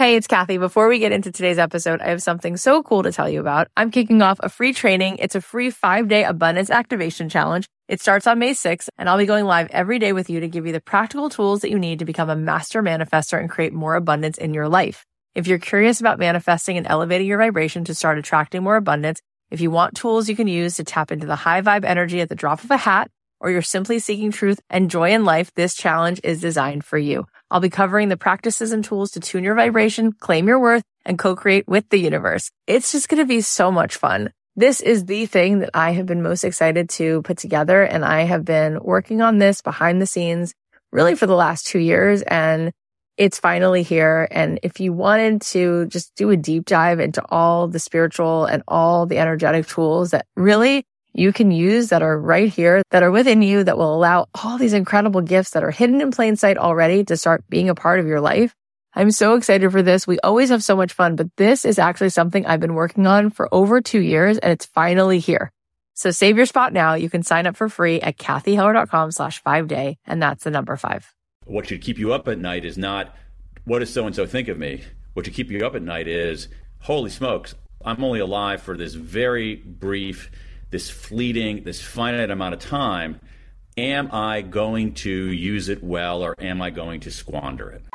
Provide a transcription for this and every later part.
Hey, it's Kathy. Before we get into today's episode, I have something so cool to tell you about. I'm kicking off a free training. It's a free 5-day abundance activation challenge. It starts on May 6th, and I'll be going live every day with you to give you the practical tools that you need to become a master manifestor and create more abundance in your life. If you're curious about manifesting and elevating your vibration to start attracting more abundance, if you want tools you can use to tap into the high vibe energy at the drop of a hat, or you're simply seeking truth and joy in life, this challenge is designed for you. I'll be covering the practices and tools to tune your vibration, claim your worth, and co-create with the universe. It's just going to be so much fun. This is the thing that I have been most excited to put together, and I have been working on this behind the scenes really for the last 2 years, and it's finally here. And if you wanted to just do a deep dive into all the spiritual and all the energetic tools that really you can use that are right here, that are within you, that will allow all these incredible gifts that are hidden in plain sight already to start being a part of your life. I'm so excited for this. We always have so much fun, but this is actually something I've been working on for over 2 years, and it's finally here. So save your spot now. You can sign up for free at kathyheller.com/5day, and that's the number 5. What should keep you up at night is not, what does so-and-so think of me? What should keep you up at night is, holy smokes, I'm only alive for this very brief, this fleeting, this finite amount of time. Am I going to use it well, or am I going to squander it?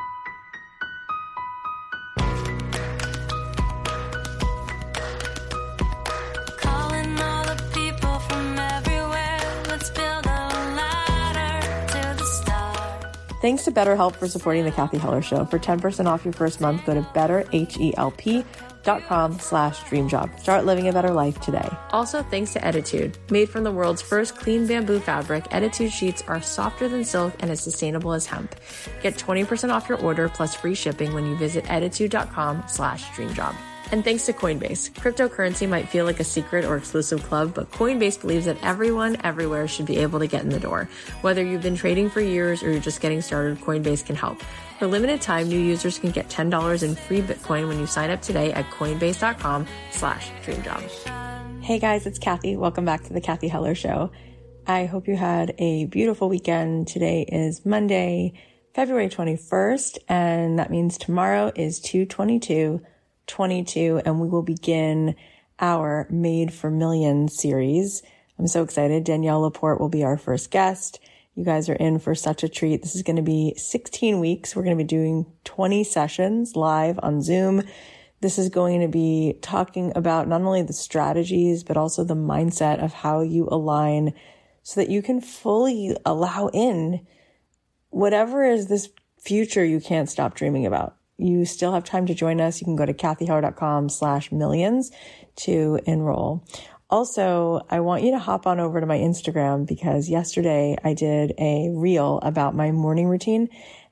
Calling all the people from everywhere. Let's build a ladder to the stars. Thanks to BetterHelp for supporting the Kathy Heller Show. For 10% off your first month, go to betterhelp.com/dreamjob. Start living a better life today. Also, thanks to Ettitude. Made from the world's first clean bamboo fabric, Ettitude sheets are softer than silk and as sustainable as hemp. Get 20% off your order plus free shipping when you visit ettitude.com/dreamjob. And thanks to Coinbase. Cryptocurrency might feel like a secret or exclusive club, but Coinbase believes that everyone, everywhere should be able to get in the door. Whether you've been trading for years or you're just getting started, Coinbase can help. For limited time, new users can get $10 in free Bitcoin when you sign up today at coinbase.com/dreamjob. Hey guys, it's Kathy. Welcome back to the Kathy Heller Show. I hope you had a beautiful weekend. Today is Monday, February 21st, and that means tomorrow is 2/22/22, and we will begin our Made for Millions series. I'm so excited. Danielle Laporte will be our first guest. You guys are in for such a treat. This is going to be 16 weeks. We're going to be doing 20 sessions live on Zoom. This is going to be talking about not only the strategies, but also the mindset of how you align so that you can fully allow in whatever is this future you can't stop dreaming about. You still have time to join us. You can go to kathyheller.com/millions to enroll. Also, I want you to hop on over to my Instagram because yesterday I did a reel about my morning routine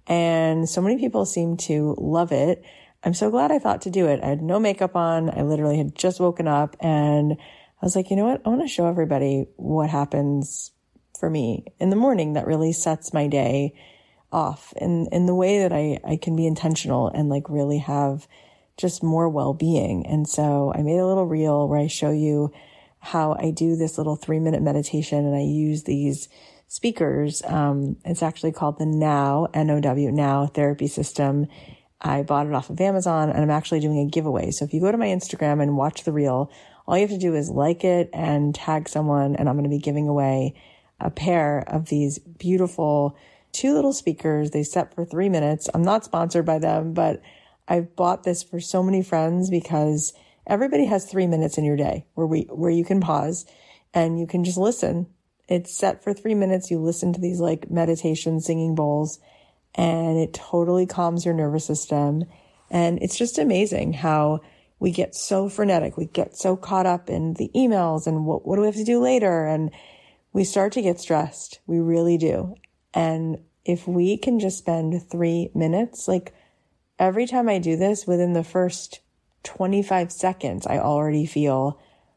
and so many people seem to love it. I'm so glad I thought to do it. I had no makeup on. I literally had just woken up and I was like, you know what? I want to show everybody what happens for me in the morning that really sets my day off in the way that I can be intentional and like really have just more well-being. And so I made a little reel where I show you how I do this little 3-minute meditation and I use these speakers. It's actually called the Now, N-O-W, Now Therapy System. I bought it off of Amazon and I'm actually doing a giveaway. So if you go to my Instagram and watch the reel, all you have to do is like it and tag someone, and I'm going to be giving away a pair of these beautiful 2 little speakers. They set for 3 minutes. I'm not sponsored by them, but I've bought this for so many friends because everybody has 3 minutes in your day where you can pause and you can just listen. It's set for 3 minutes. You listen to these like meditation singing bowls and it totally calms your nervous system. And it's just amazing how we get so frenetic. We get so caught up in the emails and what do we have to do later? And we start to get stressed. We really do. And if we can just spend 3 minutes, like every time I do this, within the first 25 seconds, I already feel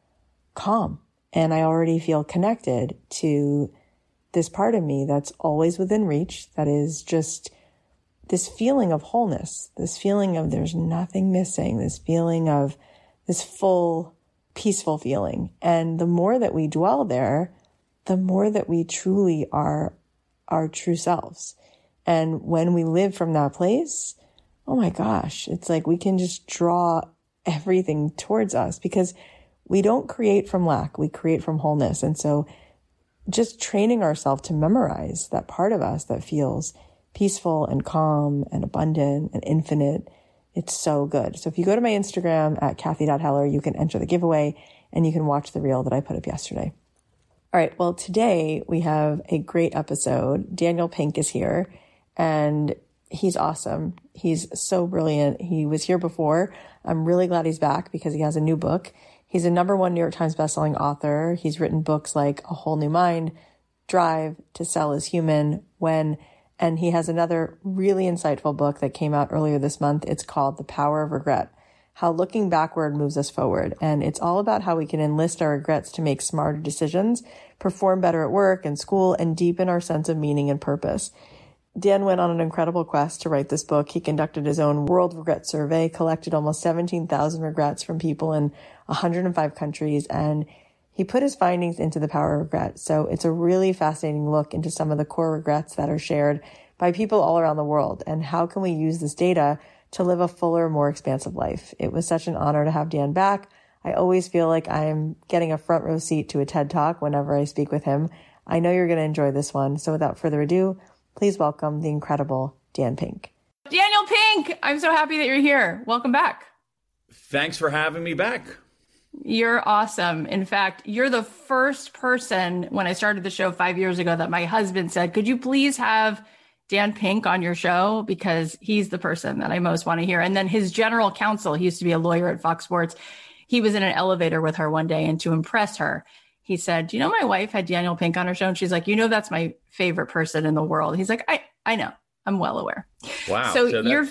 calm and I already feel connected to this part of me that's always within reach. That is just this feeling of wholeness, this feeling of there's nothing missing, this feeling of this full, peaceful feeling. And the more that we dwell there, the more that we truly are our true selves. And when we live from that place, oh my gosh, it's like we can just draw everything towards us because we don't create from lack, we create from wholeness. And so just training ourselves to memorize that part of us that feels peaceful and calm and abundant and infinite, it's so good. So if you go to my Instagram at Kathy.Heller, you can enter the giveaway and you can watch the reel that I put up yesterday. All right. Well, today we have a great episode. Daniel Pink is here and he's awesome. He's so brilliant. He was here before. I'm really glad he's back because he has a new book. He's a #1 New York Times bestselling author. He's written books like A Whole New Mind, Drive, To Sell Is Human, When, and he has another really insightful book that came out earlier this month. It's called The Power of Regret, How Looking Backward Moves Us Forward. And it's all about how we can enlist our regrets to make smarter decisions, perform better at work and school, and deepen our sense of meaning and purpose. Dan went on an incredible quest to write this book. He conducted his own World Regret Survey, collected almost 17,000 regrets from people in 105 countries, and he put his findings into The Power of Regret. So it's a really fascinating look into some of the core regrets that are shared by people all around the world, and how can we use this data to live a fuller, more expansive life. It was such an honor to have Dan back. I always feel like I'm getting a front row seat to a TED Talk whenever I speak with him. I know you're going to enjoy this one. So without further ado, please welcome the incredible Dan Pink. Daniel Pink, I'm so happy that you're here. Welcome back. Thanks for having me back. You're awesome. In fact, you're the first person when I started the show 5 years ago that my husband said, could you please have Dan Pink on your show? Because he's the person that I most want to hear. And then his general counsel, he used to be a lawyer at Fox Sports. He was in an elevator with her one day, and to impress her, he said, do you know my wife had Daniel Pink on her show? And she's like, you know, that's my favorite person in the world. He's like, I know. I'm well aware. Wow. So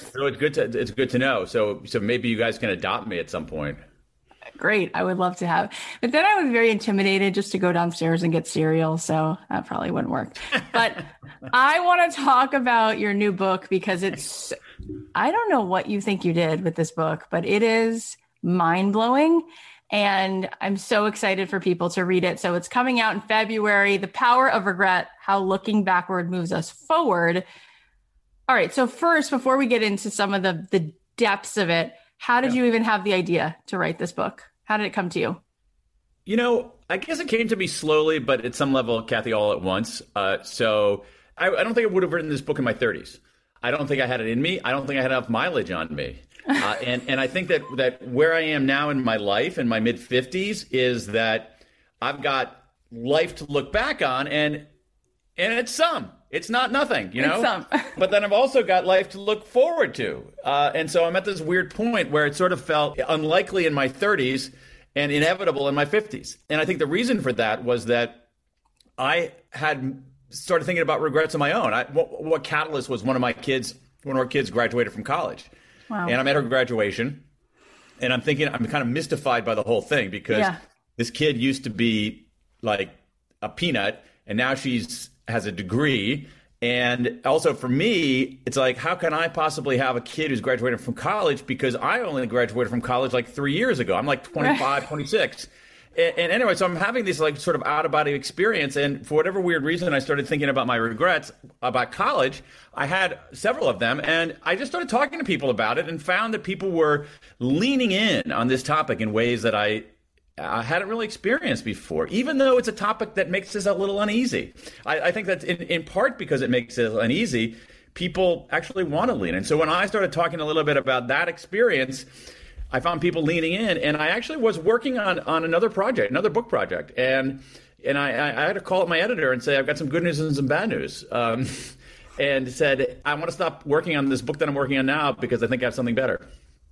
it's good to know. So maybe you guys can adopt me at some point. Great. I would love to have. But then I was very intimidated just to go downstairs and get cereal. So that probably wouldn't work. But I want to talk about your new book because I don't know what you think you did with this book, but it is mind-blowing. And I'm so excited for people to read it. So it's coming out in February, The Power of Regret, How Looking Backward Moves Us Forward. All right. So first, before we get into some of the depths of it, how did you even have the idea to write this book? How did it come to you? You know, I guess it came to me slowly, but at some level, Kathy, all at once. So I don't think I would have written this book in my 30s. I don't think I had it in me. I don't think I had enough mileage on me. And I think that where I am now in my life, in my mid-50s, is that I've got life to look back on, and it's some. It's not nothing, you know? It's some. But then I've also got life to look forward to. And so I'm at this weird point where it sort of felt unlikely in my 30s and inevitable in my 50s. And I think the reason for that was that I had started thinking about regrets on my own. What catalyst was one of our kids graduated from college. Wow. And I'm at her graduation, and I'm thinking, I'm kind of mystified by the whole thing because this kid used to be like a peanut, and now has a degree. And also for me, it's like, how can I possibly have a kid who's graduated from college? Because I only graduated from college like 3 years ago. I'm like 25, 26. And anyway, so I'm having this like sort of out of body experience. And for whatever weird reason, I started thinking about my regrets about college. I had several of them, and I just started talking to people about it and found that people were leaning in on this topic in ways that I hadn't really experienced before, even though it's a topic that makes us a little uneasy. I think that's in part because it makes it uneasy, people actually want to lean in. So when I started talking a little bit about that experience, I found people leaning in, and I actually was working on another book project. And I had to call up my editor and say, I've got some good news and some bad news. And said, I want to stop working on this book that I'm working on now because I think I have something better.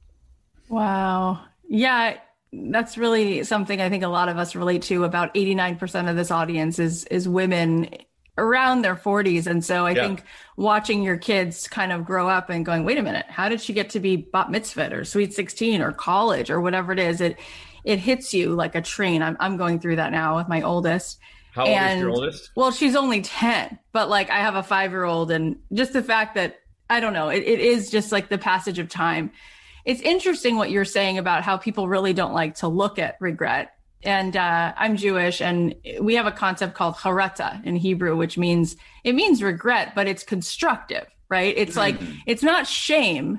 Wow. Yeah. That's really something I think a lot of us relate to. About 89% of this audience is women around their 40s. And so I think watching your kids kind of grow up and going, wait a minute, how did she get to be bat mitzvah or sweet 16 or college or whatever it is? It hits you like a train. I'm going through that now with my oldest. How old is your oldest? Well, she's only 10, but like I have a 5-year-old, and just the fact that, I don't know, it is just like the passage of time. It's interesting what you're saying about how people really don't like to look at regret. And I'm Jewish, and we have a concept called charata in Hebrew, which means regret, but it's constructive, right? It's like, it's not shame.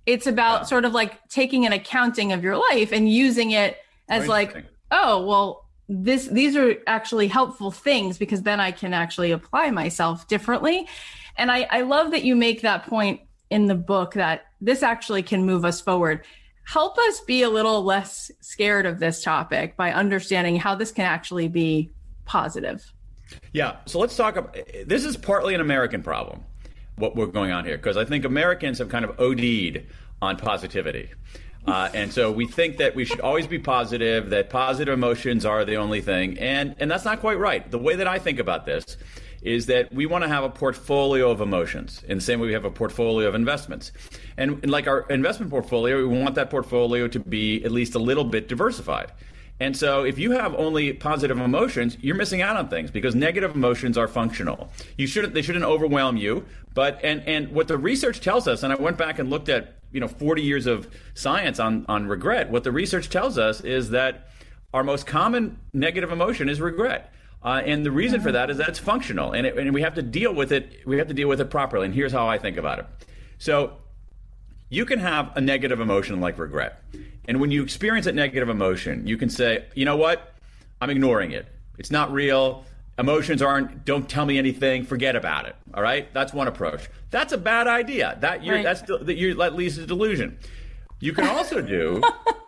It's about sort of like taking an accounting of your life and using it as like, oh, well, these are actually helpful things because then I can actually apply myself differently. And I love that you make that point in the book that this actually can move us forward. Help us be a little less scared of this topic by understanding how this can actually be positive. Yeah. So let's talk about, this is partly an American problem, what we're going on here, because I think Americans have kind of OD'd on positivity. And so we think that we should always be positive, that positive emotions are the only thing. And that's not quite right. The way that I think about this is that we want to have a portfolio of emotions in the same way we have a portfolio of investments. And like our investment portfolio, we want that portfolio to be at least a little bit diversified. And so if you have only positive emotions, you're missing out on things because negative emotions are functional. They shouldn't overwhelm you. But and what the research tells us, and I went back and looked at 40 years of science on regret, what the research tells us is that our most common negative emotion is regret. And the reason for that is that it's functional, and we have to deal with it. We have to deal with it properly. And here's how I think about it. So you can have a negative emotion like regret. And when you experience that negative emotion, you can say, you know what? I'm ignoring it. It's not real. Emotions don't tell me anything. Forget about it. All right? That's one approach. That's a bad idea. That leads to delusion. You can also do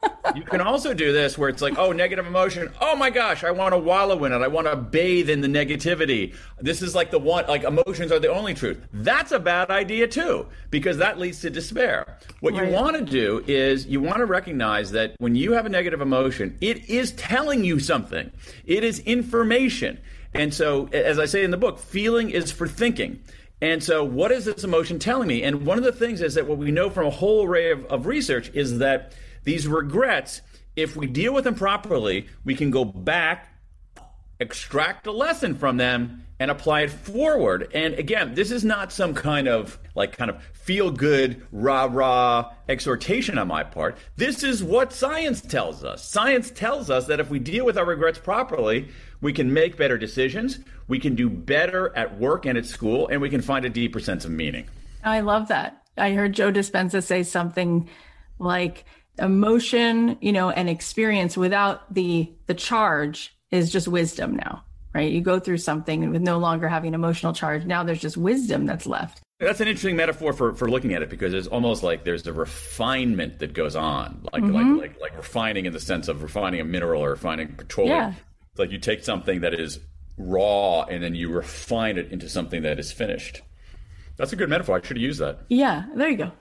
this where it's like, oh, negative emotion. Oh my gosh, I want to wallow in it. I want to bathe in the negativity. This is like emotions are the only truth. That's a bad idea too, because that leads to despair. What you want to do is you want to recognize that when you have a negative emotion, it is telling you something. It is information. And so, as I say in the book, feeling is for thinking. And so what is this emotion telling me? And one of the things is that what we know from a whole array of research is that these regrets, if we deal with them properly, we can go back, extract a lesson from them, and apply it forward. And again, this is not some kind of feel good, rah-rah exhortation on my part. This is what science tells us. Science tells us that if we deal with our regrets properly, we can make better decisions, we can do better at work and at school, and we can find a deeper sense of meaning. I love that. I heard Joe Dispenza say something like emotion, and experience without the charge is just wisdom now, right? You go through something with no longer having an emotional charge. Now there's just wisdom that's left. That's an interesting metaphor for looking at it, because it's almost like there's a refinement that goes on, like refining in the sense of refining a mineral or refining petroleum. Yeah. It's like you take something that is raw and then you refine it into something that is finished. That's a good metaphor. I should have used that. Yeah, there you go.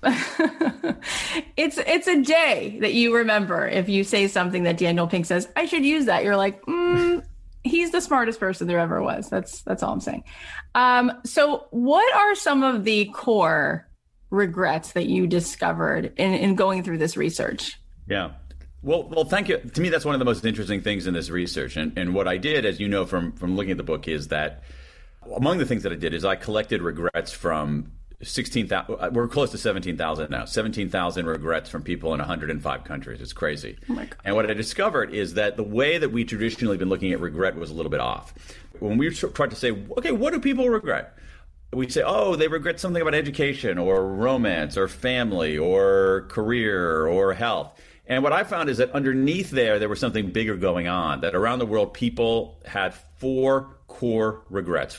It's a day that you remember if you say something that Daniel Pink says, I should use that. You're like, he's the smartest person there ever was. That's all I'm saying. So what are some of the core regrets that you discovered in going through this research? Yeah. Well, thank you. To me, that's one of the most interesting things in this research. And what I did, as you know from looking at the book, is that among the things that I did is I collected regrets from 16,000. We're close to 17,000 now. 17,000 regrets from people in 105 countries. It's crazy. Oh my God. And what I discovered is that the way that we traditionally been looking at regret was a little bit off. When we tried to say, okay, what do people regret? We say, oh, they regret something about education or romance or family or career or health. And what I found is that underneath there was something bigger going on, that around the world, people had four core regrets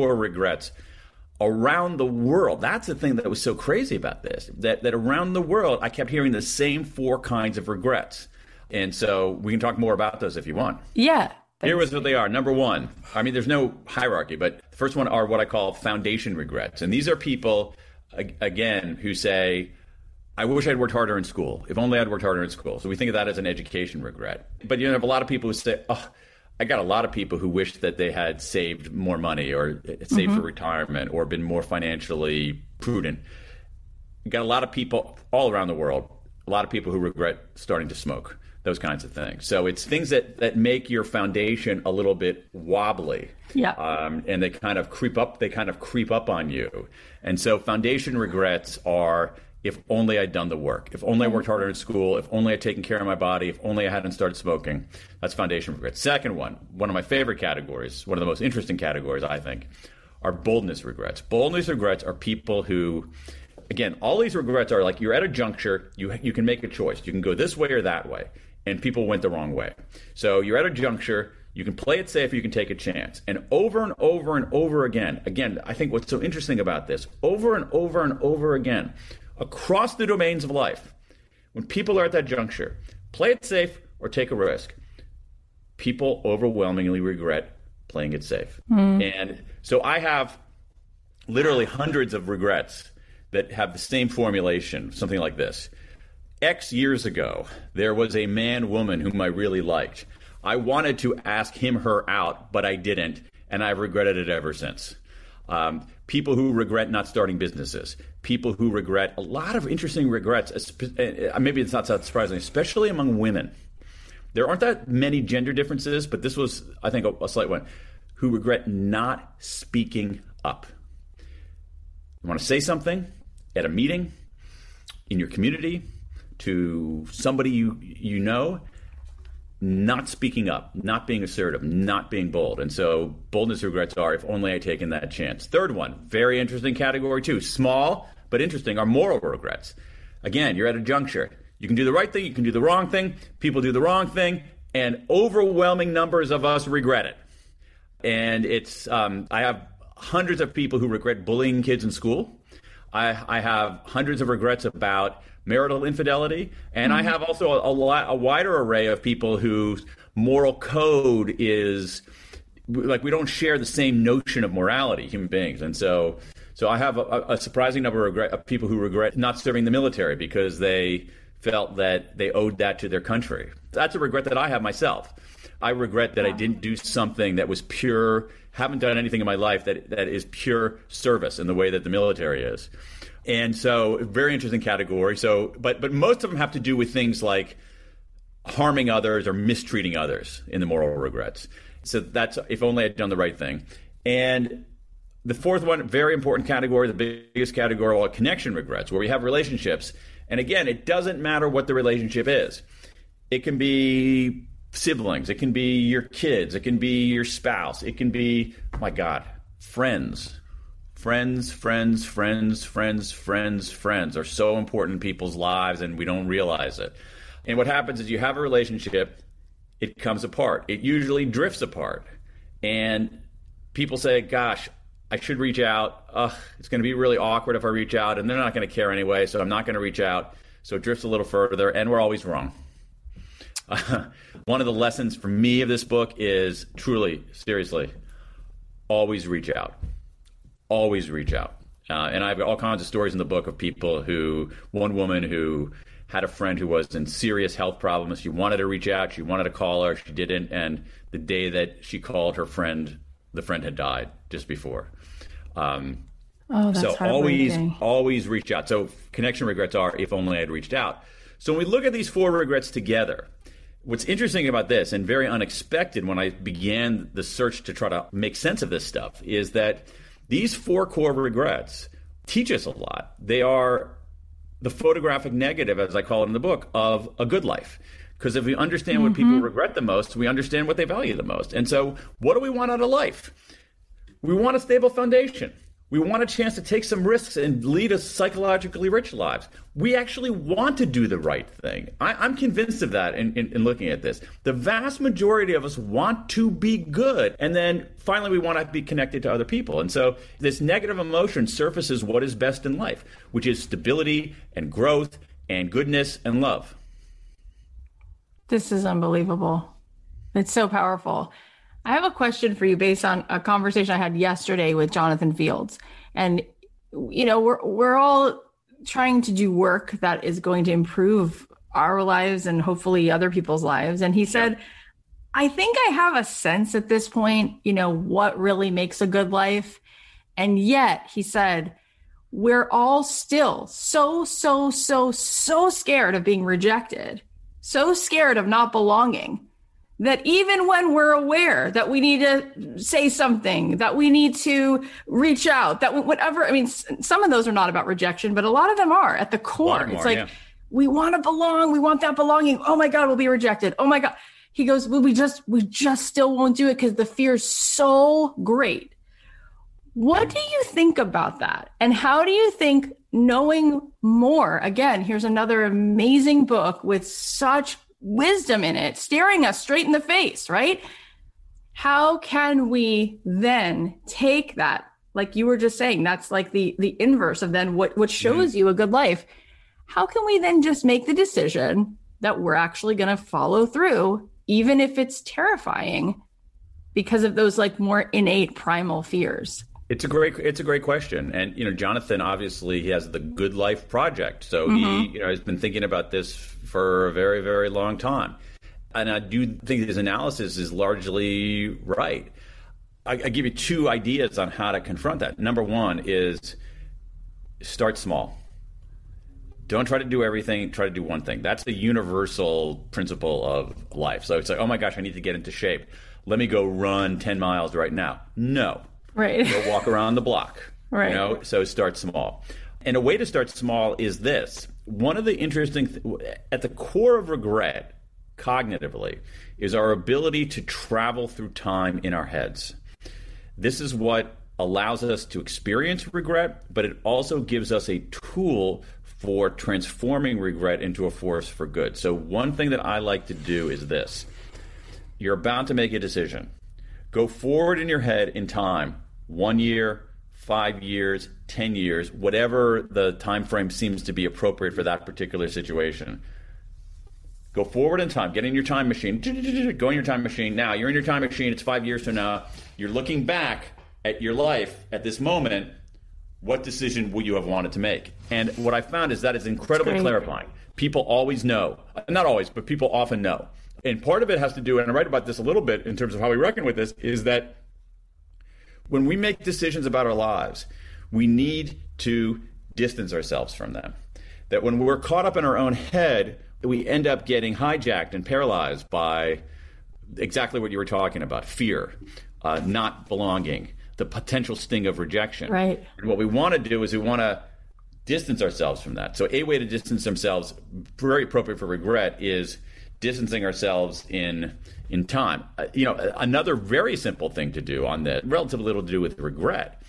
around the world. That's the thing that was so crazy about this, that around the world, I kept hearing the same four kinds of regrets. And so we can talk more about those if you want. Yeah. Here is what they are. Number one, there's no hierarchy, but the first one are what I call foundation regrets. And these are people, again, who say, I wish I'd worked harder in school. If only I'd worked harder in school. So we think of that as an education regret. But you have a lot of people who say, I got a lot of people who wish that they had saved more money or saved for retirement or been more financially prudent. You got a lot of people all around the world, a lot of people who regret starting to smoke, those kinds of things. So it's things that make your foundation a little bit wobbly. Yeah. And they kind of creep up on you. And so foundation regrets are, if only I'd done the work, if only I worked harder in school, if only I'd taken care of my body, if only I hadn't started smoking. That's foundation regret. Second one of my favorite categories, one of the most interesting categories, I think, are boldness regrets. Boldness regrets are people who again, all these regrets are like you're at a juncture, you can make a choice. You can go this way or that way. And people went the wrong way. So you're at a juncture, you can play it safe or you can take a chance. And over and over again, I think what's so interesting about this, over and over again, across the domains of life, when people are at that juncture, play it safe or take a risk, people overwhelmingly regret playing it safe. And so I have literally hundreds of regrets that have the same formulation, something like this. X years ago, there was a man-woman whom I really liked. I wanted to ask him, her out, but I didn't, and I've regretted it ever since. People who regret not starting businesses, people who regret a lot of interesting regrets, maybe it's not that surprising, especially among women. There aren't that many gender differences, but this was, I think, a slight one, who regret not speaking up. You want to say something at a meeting, in your community, to somebody you know, not speaking up, not being assertive, not being bold. And so boldness regrets are, if only I'd taken that chance. Third one, very interesting category too, small but interesting, are moral regrets. Again, you're at a juncture. You can do the right thing, you can do the wrong thing, people do the wrong thing, and overwhelming numbers of us regret it. And it's, I have hundreds of people who regret bullying kids in school. I have hundreds of regrets about marital infidelity, and I have also a wider array of people whose moral code is like we don't share the same notion of morality, human beings. And so I have a surprising number of people who regret not serving the military because they felt that they owed that to their country. That's a regret that I have myself. I regret that I didn't do something that was pure, haven't done anything in my life that is pure service in the way that the military is. And so, very interesting category. So, but most of them have to do with things like harming others or mistreating others in the moral regrets. So that's if only I'd done the right thing. And the fourth one, very important category, the biggest category, are connection regrets, where we have relationships. And again, it doesn't matter what the relationship is. It can be siblings, it can be your kids, it can be your spouse, it can be, oh my God, friends. Friends are so important in people's lives, and we don't realize it. And what happens is you have a relationship, it comes apart. It usually drifts apart. And people say, gosh, I should reach out. It's going to be really awkward if I reach out, and they're not going to care anyway, so I'm not going to reach out. So it drifts a little further, and we're always wrong. One of the lessons for me of this book is truly, seriously, always reach out. Always reach out. And I have all kinds of stories in the book of people one woman who had a friend who was in serious health problems. She wanted to reach out. She wanted to call her. She didn't. And the day that she called her friend, the friend had died just before. That's so always reach out. So connection regrets are, if only I'd reached out. So when we look at these four regrets together, what's interesting about this, and very unexpected when I began the search to try to make sense of this stuff, is that these four core regrets teach us a lot. They are the photographic negative, as I call it in the book, of a good life. Because if we understand what people regret the most, we understand what they value the most. And so what do we want out of life? We want a stable foundation. We want a chance to take some risks and lead us psychologically rich lives. We actually want to do the right thing. I'm convinced of that in looking at this. The vast majority of us want to be good. And then finally, we want to be connected to other people. And so this negative emotion surfaces what is best in life, which is stability and growth and goodness and love. This is unbelievable. It's so powerful. I have a question for you based on a conversation I had yesterday with Jonathan Fields. And, you know, we're all trying to do work that is going to improve our lives and hopefully other people's lives. And he said, I think I have a sense at this point, you know, what really makes a good life. And yet, he said, we're all still so scared of being rejected, so scared of not belonging, that even when we're aware that we need to say something, that we need to reach out, that whatever, I mean, some of those are not about rejection, but a lot of them are at the core. It's like, we want to belong. We want that belonging. Oh my God, we'll be rejected. Oh my God. He goes, well, we just still won't do it because the fear is so great. What do you think about that? And how do you think knowing more. Again, here's another amazing book with such wisdom in it, staring us straight in the face, right? How can we then take that, like you were just saying, that's like the inverse of then what shows you a good life. How can we then just make the decision that we're actually going to follow through, even if it's terrifying, because of those like more innate primal fears? It's a great question. And, Jonathan, obviously he has the Good Life Project. So he, has been thinking about this for a very, very long time. And I do think his analysis is largely right. I give you two ideas on how to confront that. Number one is start small. Don't try to do everything. Try to do one thing. That's the universal principle of life. So it's like, oh my gosh, I need to get into shape. Let me go run 10 miles right now. No. Right. Go walk around the block. Right. So start small. And a way to start small is this. One of the interesting, at the core of regret, cognitively, is our ability to travel through time in our heads. This is what allows us to experience regret, but it also gives us a tool for transforming regret into a force for good. So one thing that I like to do is this. You're about to make a decision. Go forward in your head in time, 1 year, 5 years, 10 years, whatever the time frame seems to be appropriate for that particular situation. Go forward in time. Get in your time machine. Go in your time machine. Now, you're in your time machine. It's 5 years from now. You're looking back at your life at this moment. What decision would you have wanted to make? And what I found is that is incredibly clarifying. People always know. Not always, but people often know. And part of it has to do, and I write about this a little bit in terms of how we reckon with this, is that when we make decisions about our lives, we need to distance ourselves from them. That when we're caught up in our own head, we end up getting hijacked and paralyzed by exactly what you were talking about, fear, not belonging, the potential sting of rejection. Right. And what we want to do is we want to distance ourselves from that. So a way to distance themselves, very appropriate for regret, is distancing ourselves in time. Another very simple thing to do on that, relatively little to do with regret,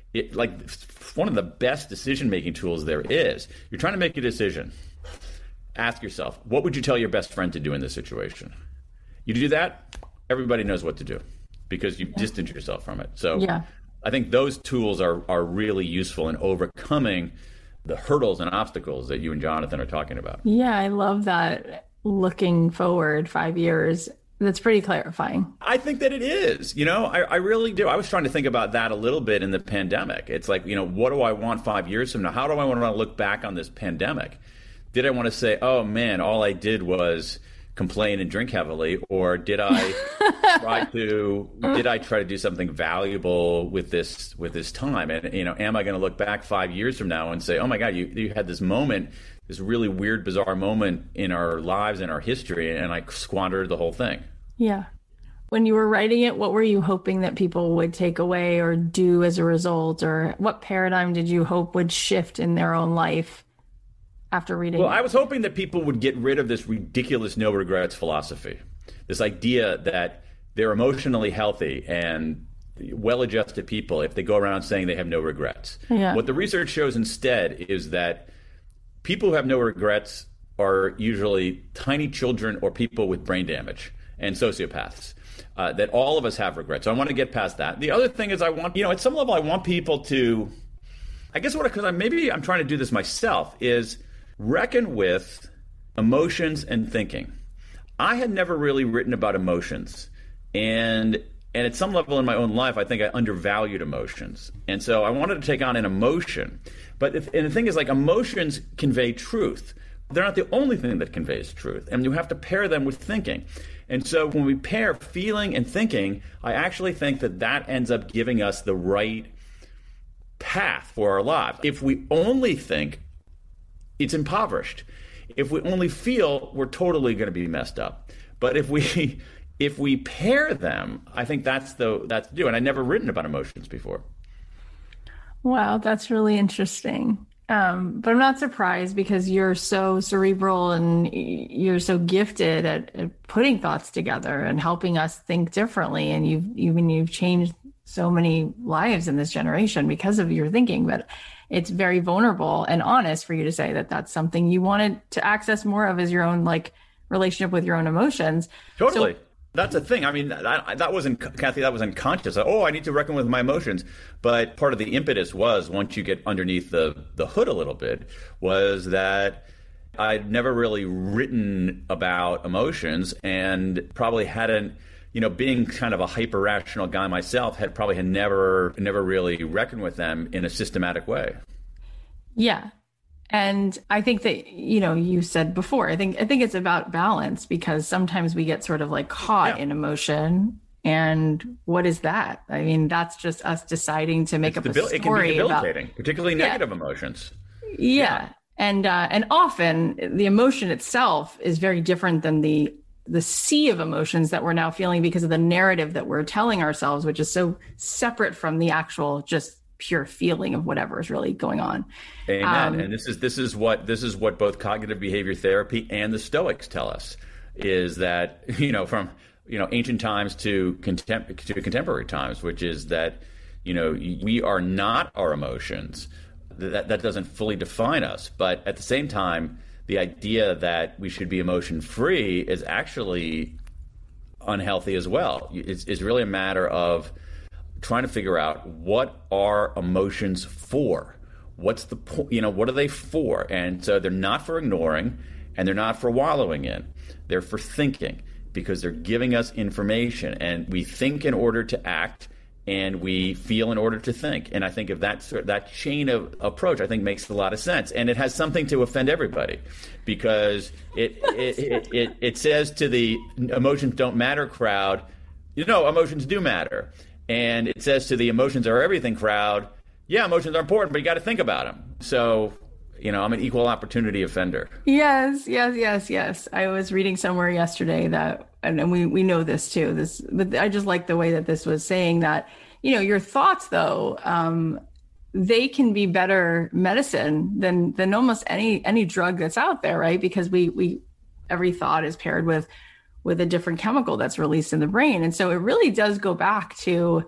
one of the best decision-making tools there is, you're trying to make a decision. Ask yourself, what would you tell your best friend to do in this situation? You do that, everybody knows what to do because you've distanced yourself from it. So I think those tools are really useful in overcoming the hurdles and obstacles that you and Jonathan are talking about. Yeah, I love that. Looking forward 5 years, that's pretty clarifying. I think that it is. I really do. I was trying to think about that a little bit in the pandemic. It's like, what do I want 5 years from now? How do I want to look back on this pandemic? Did I want to say, oh man, all I did was complain and drink heavily, or did I try to do something valuable with this time? And am I going to look back 5 years from now and say, oh my God, you had this moment, this really weird, bizarre moment in our lives and our history, and I squandered the whole thing. Yeah. When you were writing it, what were you hoping that people would take away or do as a result, or what paradigm did you hope would shift in their own life after reading it? Well, I was hoping that people would get rid of this ridiculous no regrets philosophy, this idea that they're emotionally healthy and well-adjusted people if they go around saying they have no regrets. Yeah. What the research shows instead is that people who have no regrets are usually tiny children or people with brain damage and sociopaths. That all of us have regrets. So I want to get past that. The other thing is I want, at some level, I want people to, I guess because maybe I'm trying to do this myself, is reckon with emotions and thinking. I had never really written about emotions. And at some level in my own life, I think I undervalued emotions. And so I wanted to take on an emotion. But the thing is, emotions convey truth. They're not the only thing that conveys truth. And you have to pair them with thinking. And so when we pair feeling and thinking, I actually think that ends up giving us the right path for our lives. If we only think, it's impoverished. If we only feel, we're totally going to be messed up. But if we pair them, I think that's to do. And I'd never written about emotions before. Wow, that's really interesting. But I'm not surprised because you're so cerebral and you're so gifted at putting thoughts together and helping us think differently. And you've changed so many lives in this generation because of your thinking. But it's very vulnerable and honest for you to say that that's something you wanted to access more of as your own like relationship with your own emotions. Totally. That's the thing. I mean, that wasn't, Kathy, that was unconscious. Oh, I need to reckon with my emotions. But part of the impetus was, once you get underneath the hood a little bit, was that I'd never really written about emotions, and probably hadn't, being kind of a hyper-rational guy myself, had never really reckoned with them in a systematic way. Yeah. And I think that, you said before, I think it's about balance, because sometimes we get sort of like caught in emotion. And what is that? I mean, that's just us deciding to make up a story. It can be debilitating, particularly negative emotions. Yeah. And often the emotion itself is very different than the sea of emotions that we're now feeling because of the narrative that we're telling ourselves, which is so separate from the actual just pure feeling of whatever is really going on. Amen. And this is what both cognitive behavior therapy and the Stoics tell us, is that from ancient times to contemporary times, which is that we are not our emotions. That doesn't fully define us, but at the same time, the idea that we should be emotion free is actually unhealthy as well. It's really a matter of trying to figure out, what are emotions for? What's the point? What are they for? And so they're not for ignoring, and they're not for wallowing in. They're for thinking, because they're giving us information, and we think in order to act, and we feel in order to think. And I think if that chain of approach, I think, makes a lot of sense. And it has something to offend everybody, because it says to the emotions don't matter crowd, emotions do matter. And it says to the emotions are everything crowd, yeah, emotions are important, but you got to think about them. So, I'm an equal opportunity offender. Yes. I was reading somewhere yesterday that, and we know this too, but I just like the way that this was saying that, your thoughts though, they can be better medicine than almost any drug that's out there, right? Because every thought is paired with a different chemical that's released in the brain. And so it really does go back to,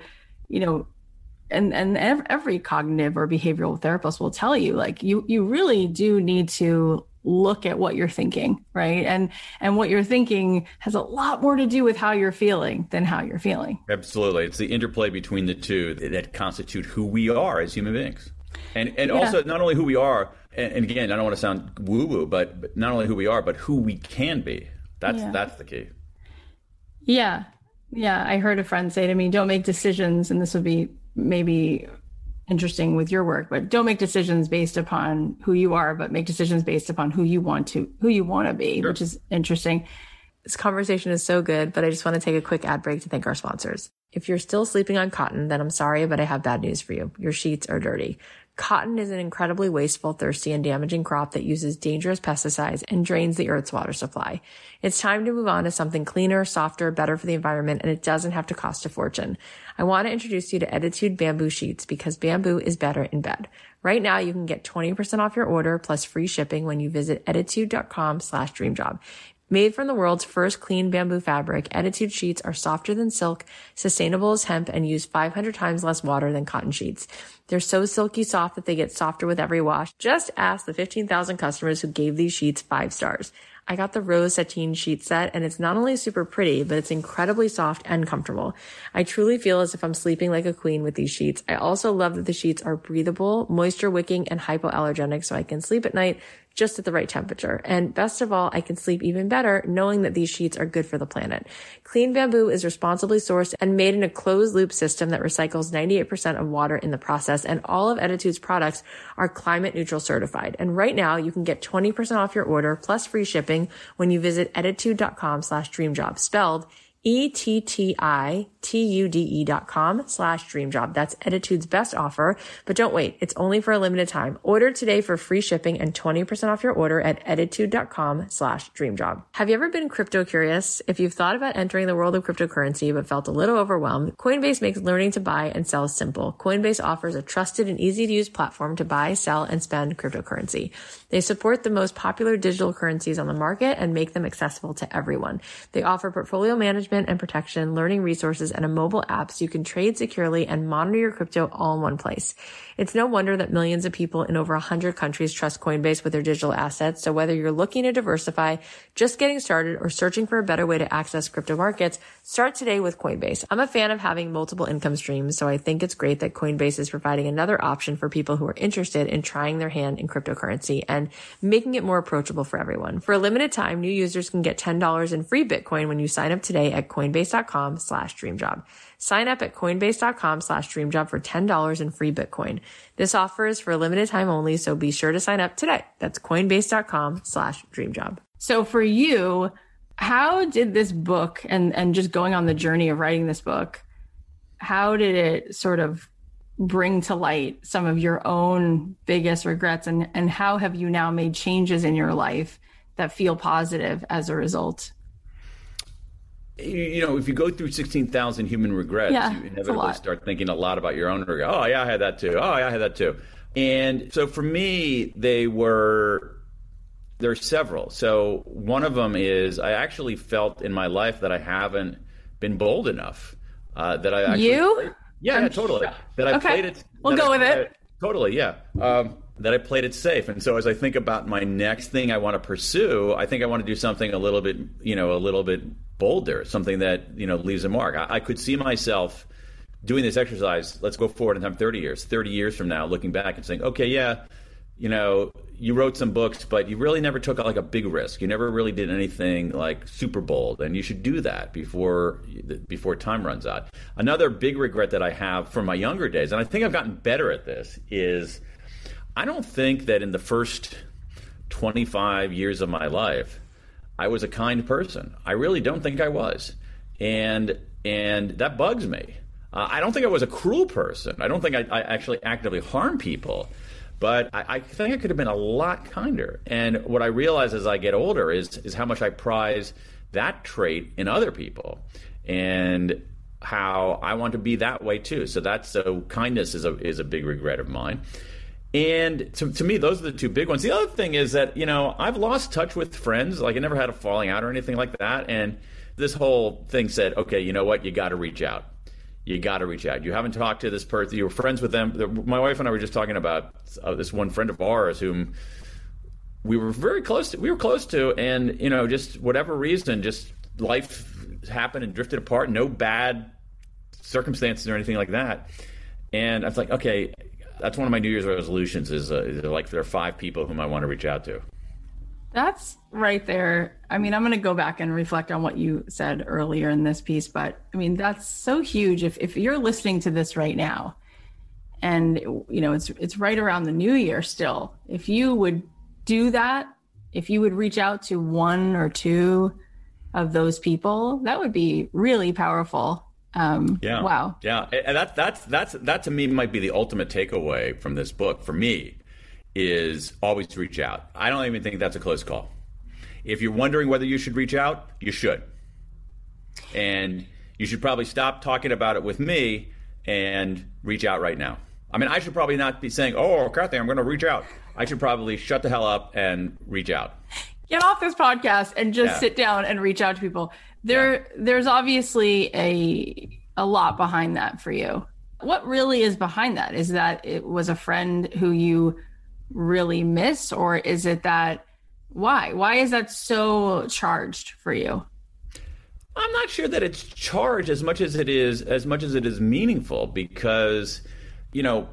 and every cognitive or behavioral therapist will tell you, like, you really do need to look at what you're thinking, right? And what you're thinking has a lot more to do with how you're feeling than how you're feeling. Absolutely. It's the interplay between the two that constitute who we are as human beings. And also not only who we are, and again, I don't want to sound woo-woo, but not only who we are, but who we can be. That's the key. Yeah. I heard a friend say to me, don't make decisions, and this would be maybe interesting with your work, but don't make decisions based upon who you are, but make decisions based upon who you want to be, sure. Which is interesting. This conversation is so good, but I just want to take a quick ad break to thank our sponsors. If you're still sleeping on cotton, then I'm sorry, but I have bad news for you. Your sheets are dirty. Cotton is an incredibly wasteful, thirsty, and damaging crop that uses dangerous pesticides and drains the Earth's water supply. It's time to move on to something cleaner, softer, better for the environment, and it doesn't have to cost a fortune. I want to introduce you to Ettitude Bamboo Sheets, because bamboo is better in bed. Right now, you can get 20% off your order plus free shipping when you visit ettitude.com/dreamjob. Made from the world's first clean bamboo fabric, Ettitude sheets are softer than silk, sustainable as hemp, and use 500 times less water than cotton sheets. They're so silky soft that they get softer with every wash. Just ask the 15,000 customers who gave these sheets 5 stars. I got the rose sateen sheet set, and it's not only super pretty, but it's incredibly soft and comfortable. I truly feel as if I'm sleeping like a queen with these sheets. I also love that the sheets are breathable, moisture wicking, and hypoallergenic, so I can sleep at night just at the right temperature. And best of all, I can sleep even better knowing that these sheets are good for the planet. Clean bamboo is responsibly sourced and made in a closed loop system that recycles 98% of water in the process, and all of Ettitude's products are climate neutral certified. And right now you can get 20% off your order plus free shipping when you visit ettitude.com/dreamjob, spelled ettitude.com/dreamjob. That's Ettitude's best offer. But don't wait. It's only for a limited time. Order today for free shipping and 20% off your order at ettitude.com/dreamjob. Have you ever been crypto curious? If you've thought about entering the world of cryptocurrency but felt a little overwhelmed, Coinbase makes learning to buy and sell simple. Coinbase offers a trusted and easy to use platform to buy, sell, and spend cryptocurrency. They support the most popular digital currencies on the market and make them accessible to everyone. They offer portfolio management management and protection, learning resources, and a mobile app so you can trade securely and monitor your crypto all in one place. It's no wonder that millions of people in over 100 countries trust Coinbase with their digital assets. So whether you're looking to diversify, just getting started, or searching for a better way to access crypto markets, start today with Coinbase. I'm a fan of having multiple income streams, so I think it's great that Coinbase is providing another option for people who are interested in trying their hand in cryptocurrency and making it more approachable for everyone. For a limited time, new users can get $10 in free Bitcoin when you sign up today at coinbase.com/dreamjob. Sign up at coinbase.com/dreamjob for $10 in free Bitcoin. This offer is for a limited time only, so be sure to sign up today. That's coinbase.com/dreamjob. So for you, how did this book and just going on the journey of writing this book, how did it sort of bring to light some of your own biggest regrets, and how have you now made changes in your life that feel positive as a result? You know, if you go through 16,000 human regrets, you inevitably start thinking a lot about your own regret. Oh, yeah, I had that too. Oh, yeah, I had that too. And so for me, there are several. So one of them is I actually felt in my life that I haven't been bold enough. That I actually totally. That I played it. We'll go with it. Totally, yeah. That I played it safe. And so as I think about my next thing I want to pursue, I think I want to do something a little bit bolder, something that, leaves a mark. I could see myself doing this exercise. Let's go forward in time 30 years from now, looking back and saying, okay, yeah, you wrote some books, but you really never took like a big risk. You never really did anything like super bold, and you should do that before time runs out. Another big regret that I have from my younger days, and I think I've gotten better at this, is I don't think that in the first 25 years of my life, I was a kind person. I really don't think I was. And that bugs me. I don't think I was a cruel person. I don't think I actually actively harmed people. But I think I could have been a lot kinder. And what I realize as I get older is how much I prize that trait in other people, and how I want to be that way too. So kindness is a big regret of mine. And to me, those are the two big ones. The other thing is that, I've lost touch with friends. Like, I never had a falling out or anything like that. And this whole thing said, okay, you know what? You got to reach out. You got to reach out. You haven't talked to this person. You were friends with them. My wife and I were just talking about this one friend of ours whom we were very close to. We were close to, and just whatever reason, just life happened and drifted apart. No bad circumstances or anything like that. And I was like, okay, that's one of my New Year's resolutions. Is like there are 5 people whom I want to reach out to. That's right there. I mean, I'm going to go back and reflect on what you said earlier in this piece, but I mean, that's so huge. If you're listening to this right now, and it's right around the new year still, if you would do that, if you would reach out to 1 or 2 of those people, that would be really powerful. Wow. Yeah. And that to me might be the ultimate takeaway from this book for me, is always reach out. I don't even think that's a close call. If you're wondering whether you should reach out, you should. And you should probably stop talking about it with me and reach out right now. I mean, I should probably not be saying, oh, Kathy, I'm going to reach out. I should probably shut the hell up and reach out. Get off this podcast and just sit down and reach out to people. There's obviously a lot behind that for you. What really is behind that? Is that it was a friend who you really miss, or is it that why is that so charged for you? I'm not sure that it's charged as much as it is meaningful, because like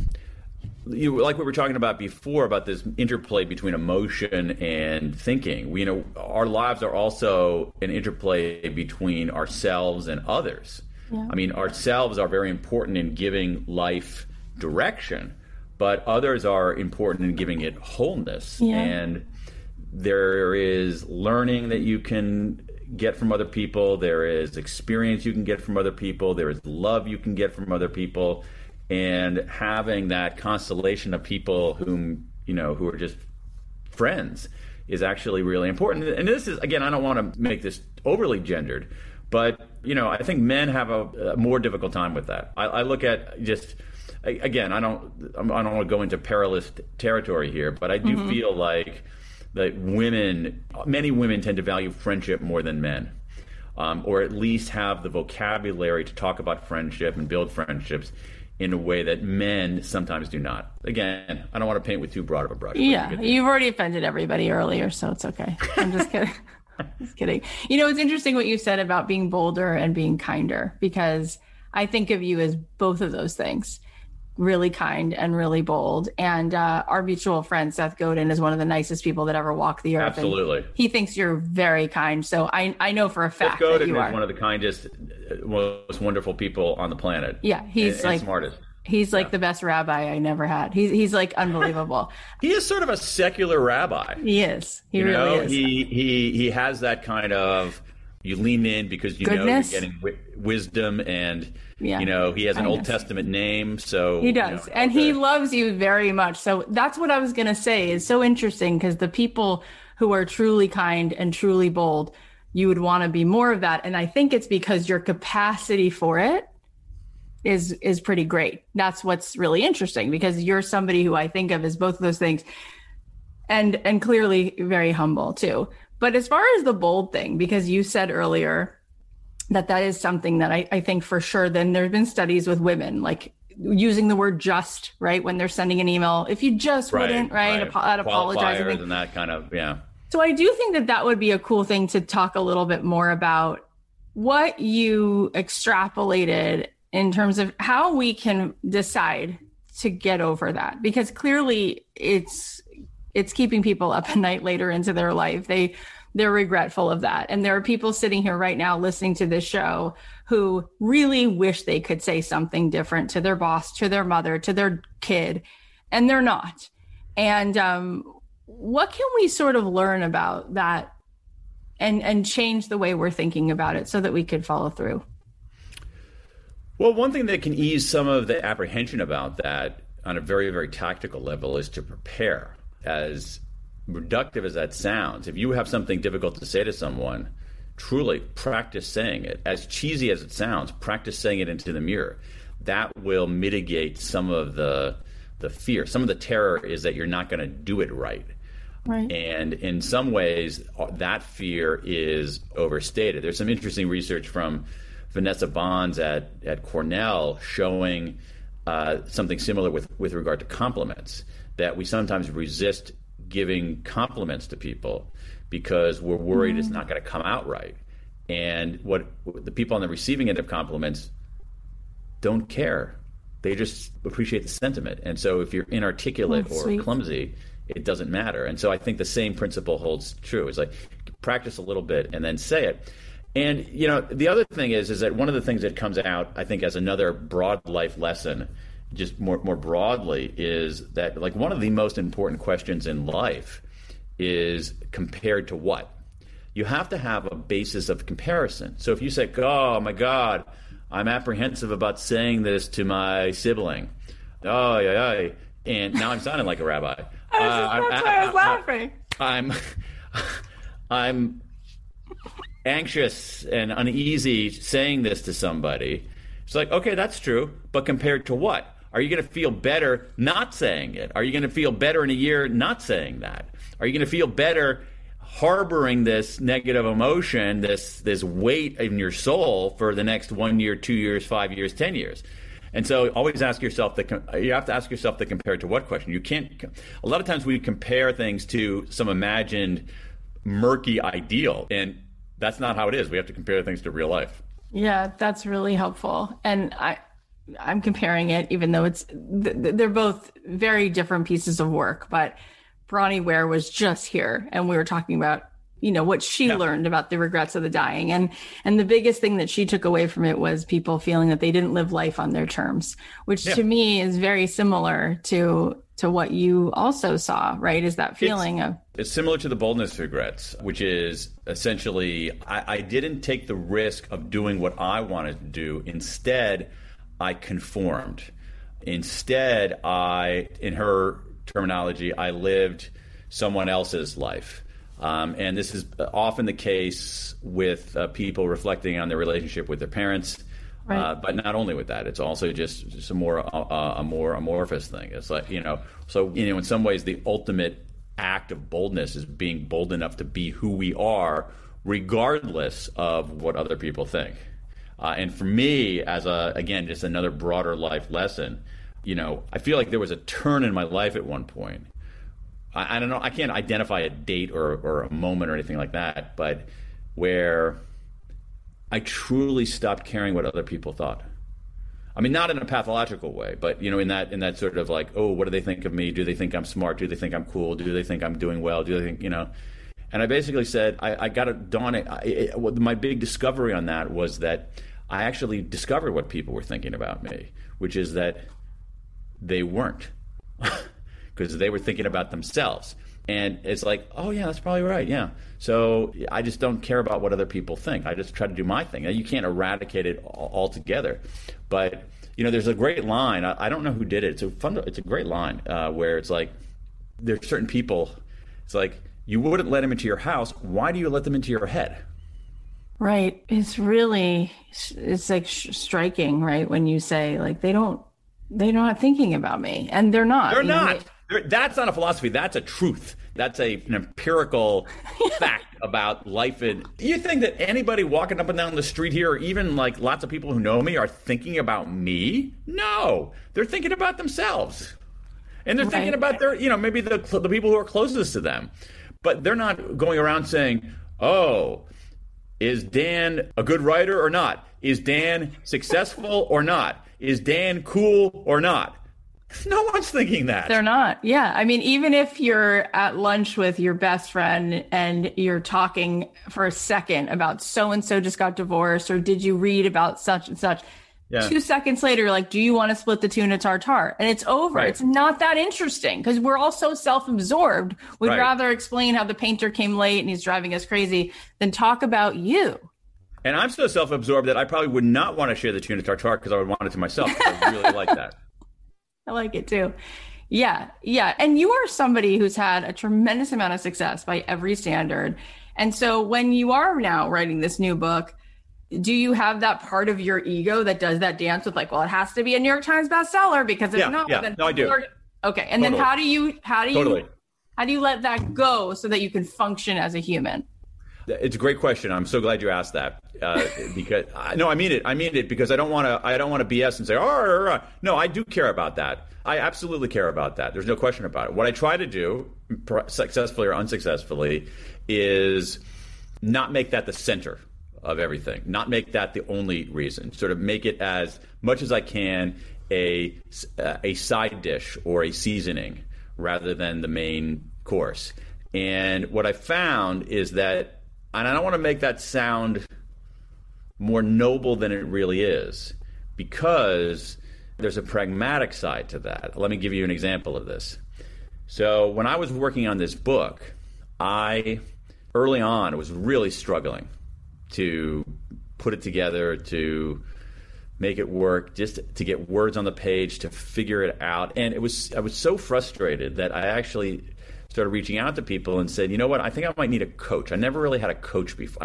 we were talking about before, about this interplay between emotion and thinking. Our lives are also an interplay between ourselves and others. I mean, ourselves are very important in giving life direction, but others are important in giving it wholeness. And there is learning that you can get from other people. There is experience you can get from other people. There is love you can get from other people. And having that constellation of people who are just friends is actually really important. And this is, again, I don't want to make this overly gendered, but I think men have a more difficult time with that. I look at just, again, I don't want to go into perilous territory here, but I do feel like that many women tend to value friendship more than men. or at least have the vocabulary to talk about friendship and build friendships in a way that men sometimes do not. Again, I don't want to paint with too broad of a brush. Yeah, you've already offended everybody earlier, so it's okay. I'm just kidding. Just kidding. You know, it's interesting what you said about being bolder and being kinder, because I think of you as both of those things. Really kind and really bold. And our mutual friend, Seth Godin, is one of the nicest people that ever walked the earth. Absolutely. And he thinks you're very kind. So I know for a fact Seth Godin that you are is one of the kindest, most wonderful people on the planet. Yeah, he's and smartest. He's like the best rabbi I never had. He's like unbelievable. He is sort of a secular rabbi. He is. He really is. He has that kind of, you lean in because you Goodness. know you're getting wisdom, and Yeah. he has an Kindness. Old Testament name, so He does. And he loves you very much. So that's what I was going to say is so interesting, because the people who are truly kind and truly bold, you would want to be more of that. And I think it's because your capacity for it is pretty great. That's what's really interesting, because you're somebody who I think of as both of those things, and clearly very humble too. But as far as the bold thing, because you said earlier that is something that I think for sure, then there's been studies with women, like using the word just, right? When they're sending an email, if you just wouldn't, right? I'd apologize. Qualifiers and that kind of, yeah. So I do think that would be a cool thing to talk a little bit more about, what you extrapolated in terms of how we can decide to get over that, because clearly it's keeping people up at night later into their life. They're regretful of that. And there are people sitting here right now listening to this show who really wish they could say something different to their boss, to their mother, to their kid, and they're not. And what can we sort of learn about that and change the way we're thinking about it so that we could follow through? Well, one thing that can ease some of the apprehension about that on a very, very tactical level is to prepare. As reductive as that sounds, if you have something difficult to say to someone, truly practice saying it. As cheesy as it sounds, practice saying it into the mirror. That will mitigate some of the fear. Some of the terror is that you're not going to do it right. Right. And in some ways, that fear is overstated. There's some interesting research from Vanessa Bonds at Cornell showing something similar with regard to compliments, that we sometimes resist giving compliments to people because we're worried it's not going to come out right. And what the people on the receiving end of compliments don't care. They just appreciate the sentiment. And so if you're inarticulate or sweet. clumsy, it doesn't matter. And so I think the same principle holds true. It's like practice a little bit and then say it. And, the other thing is that one of the things that comes out, I think, as another broad life lesson, just more broadly, is that, like, one of the most important questions in life is compared to what? You have to have a basis of comparison. So if you say, oh, my God, I'm apprehensive about saying this to my sibling. Oh, yeah. And now I'm sounding like a rabbi. That's why I was laughing. I'm anxious and uneasy saying this to somebody. It's like, okay, that's true, but compared to what? Are you going to feel better not saying it? Are you going to feel better in a year not saying that? Are you going to feel better harboring this negative emotion, this weight in your soul for the next 1 year, 2 years, 5 years, 10 years? And so always ask yourself, you have to ask yourself the compared to what question. You can't, a lot of times we compare things to some imagined murky ideal, and that's not how it is. We have to compare things to real life. Yeah, that's really helpful. And I'm comparing it, even though they're both very different pieces of work. But Bronnie Ware was just here, and we were talking about, what she learned about the regrets of the dying. And the biggest thing that she took away from it was people feeling that they didn't live life on their terms, which to me is very similar to what you also saw, right? Is that feeling It's similar to the boldness regrets, which is essentially, I didn't take the risk of doing what I wanted to do. Instead, I conformed. Instead, in her terminology, I lived someone else's life. And this is often the case with people reflecting on their relationship with their parents. Right. But not only with that, it's also just a more amorphous thing. It's like, so, in some ways, the ultimate act of boldness is being bold enough to be who we are regardless of what other people think. And for me, again, just another broader life lesson, I feel like there was a turn in my life at one point. I don't know, I can't identify a date or a moment or anything like that, but where I truly stopped caring what other people thought. I mean, not in a pathological way, but in that sort of like, oh, what do they think of me? Do they think I'm smart? Do they think I'm cool? Do they think I'm doing well? Do they think, And I basically said, I got it dawning. My big discovery on that was that I actually discovered what people were thinking about me, which is that they weren't, because they were thinking about themselves. And it's like, oh, yeah, that's probably right. Yeah. So I just don't care about what other people think. I just try to do my thing. Now, you can't eradicate it altogether. But, there's a great line. I don't know who did it. It's a great line where it's like, there's certain people, it's like, you wouldn't let them into your house. Why do you let them into your head? Right. It's like striking, right? When you say like, they're not thinking about me, and they're not. They're not. That's not a philosophy. That's a truth. That's an empirical fact about life. And you think that anybody walking up and down the street here, or even like lots of people who know me, are thinking about me? No, they're thinking about themselves, and they're thinking about their, maybe the people who are closest to them, but they're not going around saying, "Oh, is Dan a good writer or not? Is Dan successful or not? Is Dan cool or not?" No one's thinking that. They're not. Yeah. I mean, even if you're at lunch with your best friend and you're talking for a second about so-and-so just got divorced, or did you read about such and such? Yeah. 2 seconds later, you're like, do you want to split the tuna tartare? And it's over. Right. It's not that interesting because we're all so self-absorbed. We'd rather explain how the painter came late and he's driving us crazy than talk about you. And I'm so self-absorbed that I probably would not want to share the tuna tartare because I would want it to myself. I really like that. I like it too. Yeah. Yeah. And you are somebody who's had a tremendous amount of success by every standard. And so when you are now writing this new book, do you have that part of your ego that does that dance with like, well, it has to be a New York Times bestseller because if not, then no, I do. Okay. And then how do you let that go so that you can function as a human? It's a great question. I'm so glad you asked that because I mean it. I mean it because I don't want to BS and say, oh, no, I do care about that. I absolutely care about that. There's no question about it. What I try to do, successfully or unsuccessfully, is not make that the center of everything. Not make that the only reason. Sort of make it as much as I can a side dish or a seasoning rather than the main course. And what I found is that, and I don't want to make that sound more noble than it really is, because there's a pragmatic side to that. Let me give you an example of this. So when I was working on this book, early on was really struggling to put it together, to make it work, just to get words on the page, to figure it out. And I was so frustrated that I actually started reaching out to people and said, you know what, I think I might need a coach. I never really had a coach before.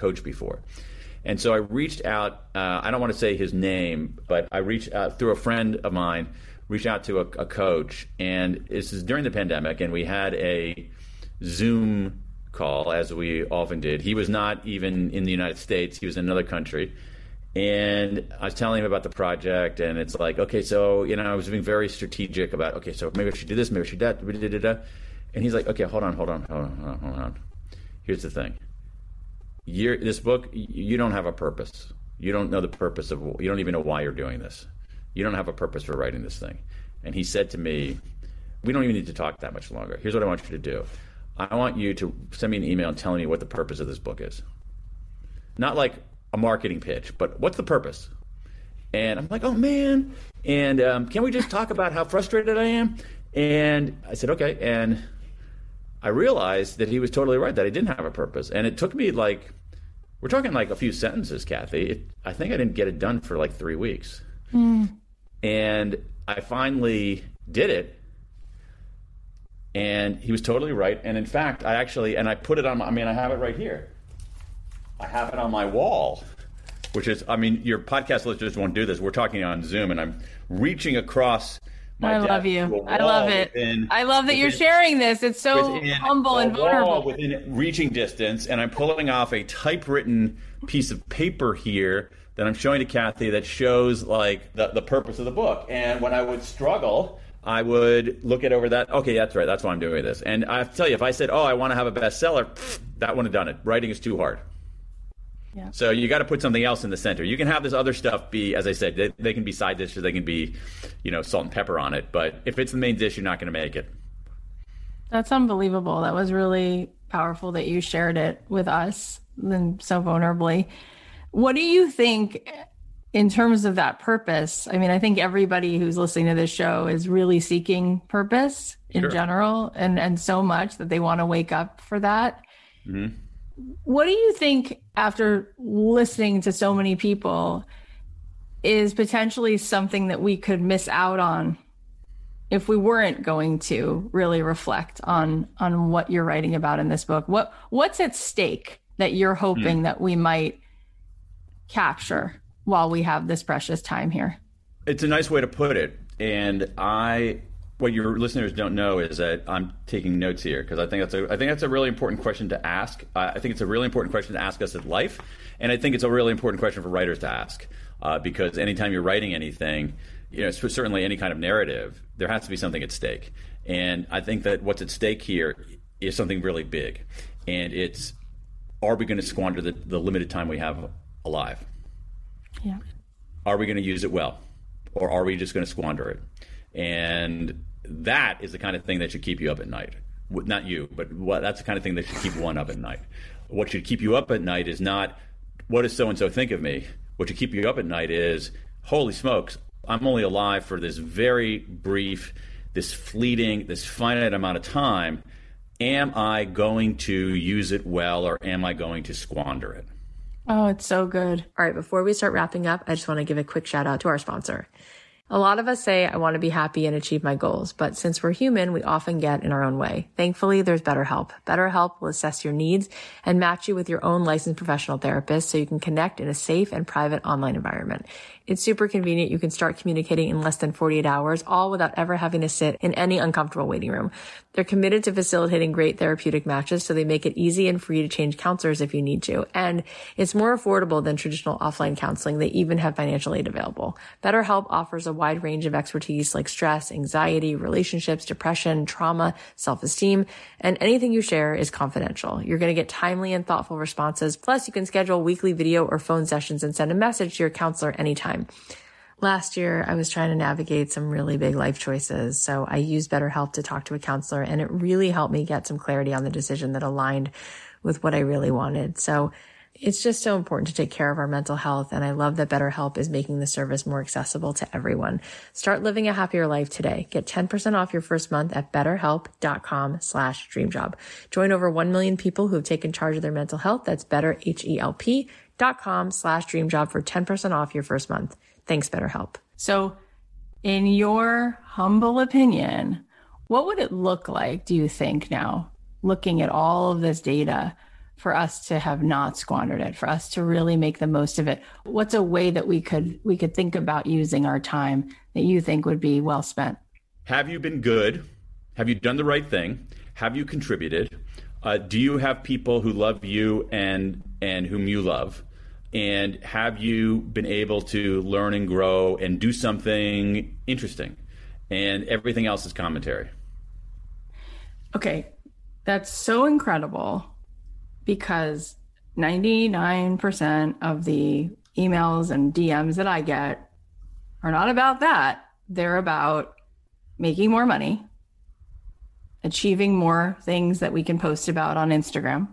And so I reached out, I don't want to say his name, but I reached out through a friend of mine, reached out to a coach. And this is during the pandemic, and we had a Zoom call, as we often did. He was not even in the United States. He was in another country. And I was telling him about the project, and it's like, okay, so, I was being very strategic about, okay, so maybe I should do this, maybe I should do that. And he's like, okay, hold on. Here's the thing. This book, you don't have a purpose. You don't know the purpose of, you don't even know why you're doing this. You don't have a purpose for writing this thing. And he said to me, we don't even need to talk that much longer. Here's what I want you to do. I want you to send me an email telling me what the purpose of this book is. Not like a marketing pitch, but what's the purpose? And I'm like, oh, man. And can we just talk about how frustrated I am? And I said, okay. And I realized that he was totally right, that I didn't have a purpose. And it took me we're talking like a few sentences, Kathy. I think I didn't get it done for like 3 weeks. And I finally did it. And he was totally right. And in fact, I put it on, I have it right here. I have it on my wall, which is, your podcast listeners won't do this. We're talking on Zoom, and I'm reaching across My I death love to a you. I love wall it. within- I love that you're within- sharing this. It's so within humble a and wall vulnerable. within reaching distance, and I'm pulling off a typewritten piece of paper here that I'm showing to Kathy that shows like the purpose of the book. And when I would struggle, I would look it over that. Okay, that's right. That's why I'm doing this. And I have to tell you, if I said, "Oh, I want to have a bestseller," that wouldn't have done it. Writing is too hard. Yeah. So you got to put something else in the center. You can have this other stuff be, as I said, they can be side dishes. They can be, salt and pepper on it. But if it's the main dish, you're not going to make it. That's unbelievable. That was really powerful that you shared it with us and so vulnerably. What do you think in terms of that purpose? I mean, I think everybody who's listening to this show is really seeking purpose in Sure. general and so much that they want to wake up for that. Mm-hmm. What do you think, after listening to so many people, is potentially something that we could miss out on if we weren't going to really reflect on what you're writing about in this book? What's at stake that you're hoping that we might capture while we have this precious time here? It's a nice way to put it. And what your listeners don't know is that I'm taking notes here because I think that's a really important question to ask. I think it's a really important question to ask us in life, and I think it's a really important question for writers to ask because anytime you're writing anything, certainly any kind of narrative, there has to be something at stake. And I think that what's at stake here is something really big, and it's: are we going to squander the limited time we have alive? Yeah. Are we going to use it well, or are we just going to squander it? And that is the kind of thing that should keep you up at night. Not you, but that's the kind of thing that should keep one up at night. What should keep you up at night is not, what does so-and-so think of me? What should keep you up at night is, holy smokes, I'm only alive for this very brief, this fleeting, this finite amount of time. Am I going to use it well, or am I going to squander it? Oh, it's so good. All right, before we start wrapping up, I just want to give a quick shout out to our sponsor. A lot of us say, I want to be happy and achieve my goals, but since we're human, we often get in our own way. Thankfully, there's BetterHelp. BetterHelp will assess your needs and match you with your own licensed professional therapist so you can connect in a safe and private online environment. It's super convenient. You can start communicating in less than 48 hours, all without ever having to sit in any uncomfortable waiting room. They're committed to facilitating great therapeutic matches, so they make it easy and free to change counselors if you need to. And it's more affordable than traditional offline counseling. They even have financial aid available. BetterHelp offers a wide range of expertise like stress, anxiety, relationships, depression, trauma, self-esteem, and anything you share is confidential. You're going to get timely and thoughtful responses. Plus, you can schedule weekly video or phone sessions and send a message to your counselor anytime. Last year, I was trying to navigate some really big life choices, so I used BetterHelp to talk to a counselor, and it really helped me get some clarity on the decision that aligned with what I really wanted. So it's just so important to take care of our mental health, and I love that BetterHelp is making the service more accessible to everyone. Start living a happier life today. Get 10% off your first month at betterhelp.com/dreamjob. Join over 1 million people who have taken charge of their mental health. That's betterhelp.com/dreamjob for 10% off your first month. Thanks, BetterHelp. So, in your humble opinion, what would it look like, do you think, now, looking at all of this data, for us to have not squandered it, for us to really make the most of it? What's a way that we could think about using our time that you think would be well spent? Have you been good? Have you done the right thing? Have you contributed? Do you have people who love you and whom you love? And have you been able to learn and grow and do something interesting? And everything else is commentary. Okay, that's so incredible, because 99% of the emails and DMs that I get are not about that. They're about making more money, achieving more things that we can post about on Instagram,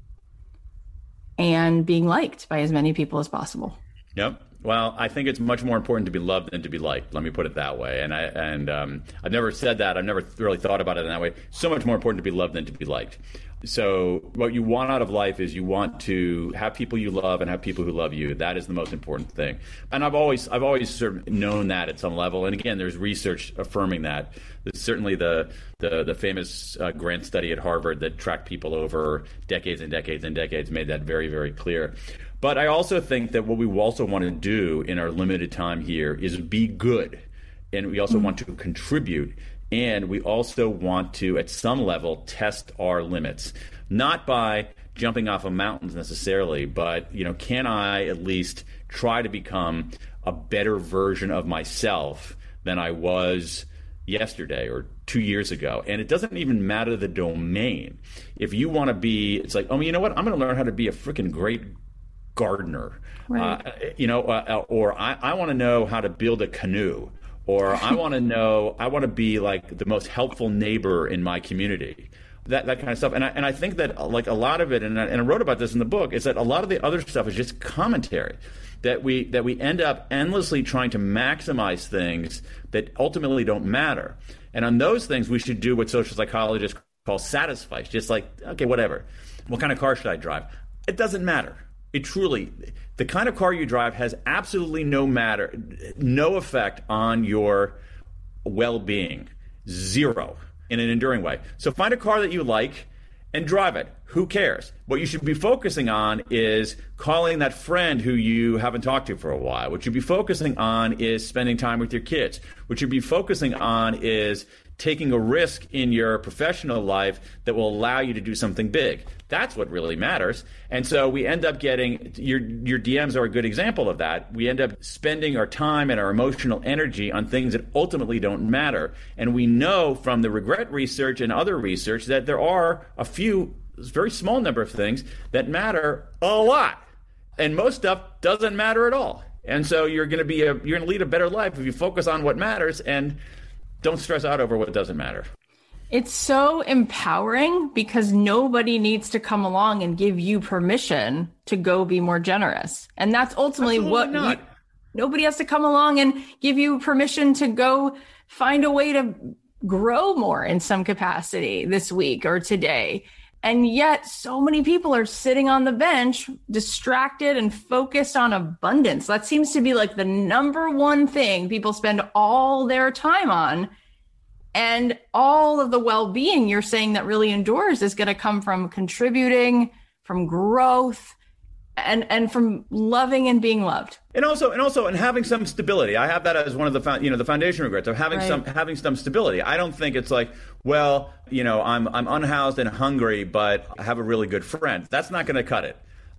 and being liked by as many people as possible. Yep. Well, I think it's much more important to be loved than to be liked. Let me put it that way. And I've never said that. I've never really thought about it in that way. So much more important to be loved than to be liked. So what you want out of life is you want to have people you love and have people who love you. That is the most important thing. And I've always sort of known that at some level. And again, there's research affirming that. There's certainly the famous Grant study at Harvard that tracked people over decades and decades and decades made that very, very clear. But I also think that what we also want to do in our limited time here is be good. and we also want to contribute. And we also want to, at some level, test our limits, not by jumping off of mountains necessarily, but, can I at least try to become a better version of myself than I was yesterday or 2 years ago? And it doesn't even matter the domain. If you want to be, it's like, you know what? I'm going to learn how to be a freaking great gardener, right. Or I want to know how to build a canoe, or I want to be like the most helpful neighbor in my community. That kind of stuff. And I think that like a lot of it, and I wrote about this in the book, is that a lot of the other stuff is just commentary. That we end up endlessly trying to maximize things that ultimately don't matter. And on those things, we should do what social psychologists call satisfice. Just like, okay, whatever. What kind of car should I drive? It doesn't matter. It truly, the kind of car you drive has absolutely no effect on your well-being. Zero. In an enduring way. So find a car that you like and drive it. Who cares? What you should be focusing on is calling that friend who you haven't talked to for a while. What you'd be focusing on is spending time with your kids. What you'd be focusing on is taking a risk in your professional life that will allow you to do something big. That's what really matters. And so we end up getting, your DMs are a good example of that. We end up spending our time and our emotional energy on things that ultimately don't matter. And we know from the regret research and other research that there are a few, very small number of things that matter a lot. And most stuff doesn't matter at all. And so you're going to lead a better life if you focus on what matters and don't stress out over what doesn't matter. It's so empowering because nobody needs to come along and give you permission to go be more generous. And that's ultimately nobody has to come along and give you permission to go find a way to grow more in some capacity this week or today. And yet so many people are sitting on the bench, distracted and focused on abundance. That seems to be like the number one thing people spend all their time on. And all of the well-being you're saying that really endures is going to come from contributing, from growth, and from loving and being loved. And having some stability. I have that as one of the the foundation regrets of having some stability. I don't think it's like, well, I'm unhoused and hungry, but I have a really good friend. That's not going to cut it.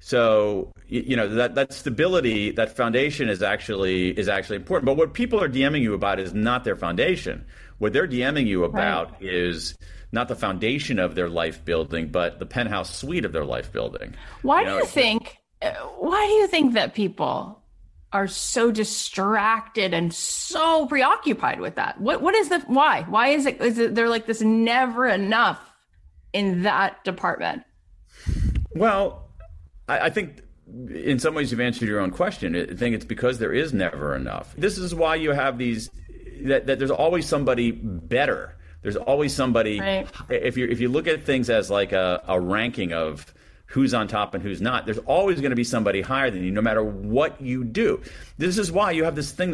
So that stability, that foundation is actually important. But what people are DMing you about is not their foundation. What they're DMing you about is not the foundation of their life building, but the penthouse suite of their life building. Why do you think that people are so distracted and so preoccupied with that? What is why? Why is it they're like this never enough in that department? Well, I think in some ways you've answered your own question. I think it's because there is never enough. This is why you have these, that there's always somebody better. There's always somebody, right. If you look at things as like a ranking of who's on top and who's not, there's always going to be somebody higher than you, no matter what you do. This is why you have this thing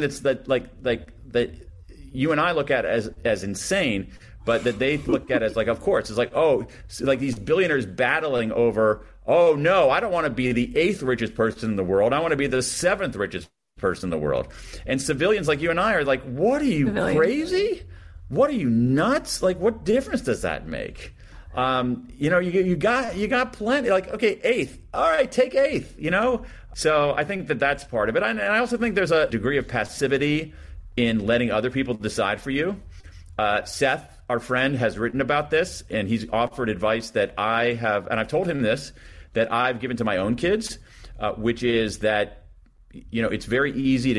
that you and I look at as insane, but that they look at as like, of course, it's like, like these billionaires battling over, oh no, I don't want to be the 8th richest person in the world. I want to be the 7th richest person in the world. And civilians like you and I are like, what are you, crazy? What are you, nuts? Like, what difference does that make? You got plenty. Like, okay, 8th. All right, take 8th. So I think that's part of it. And I also think there's a degree of passivity in letting other people decide for you. Seth, our friend, has written about this, and he's offered advice that I have, and I've told him this, that I've given to my own kids, which is that, it's very easy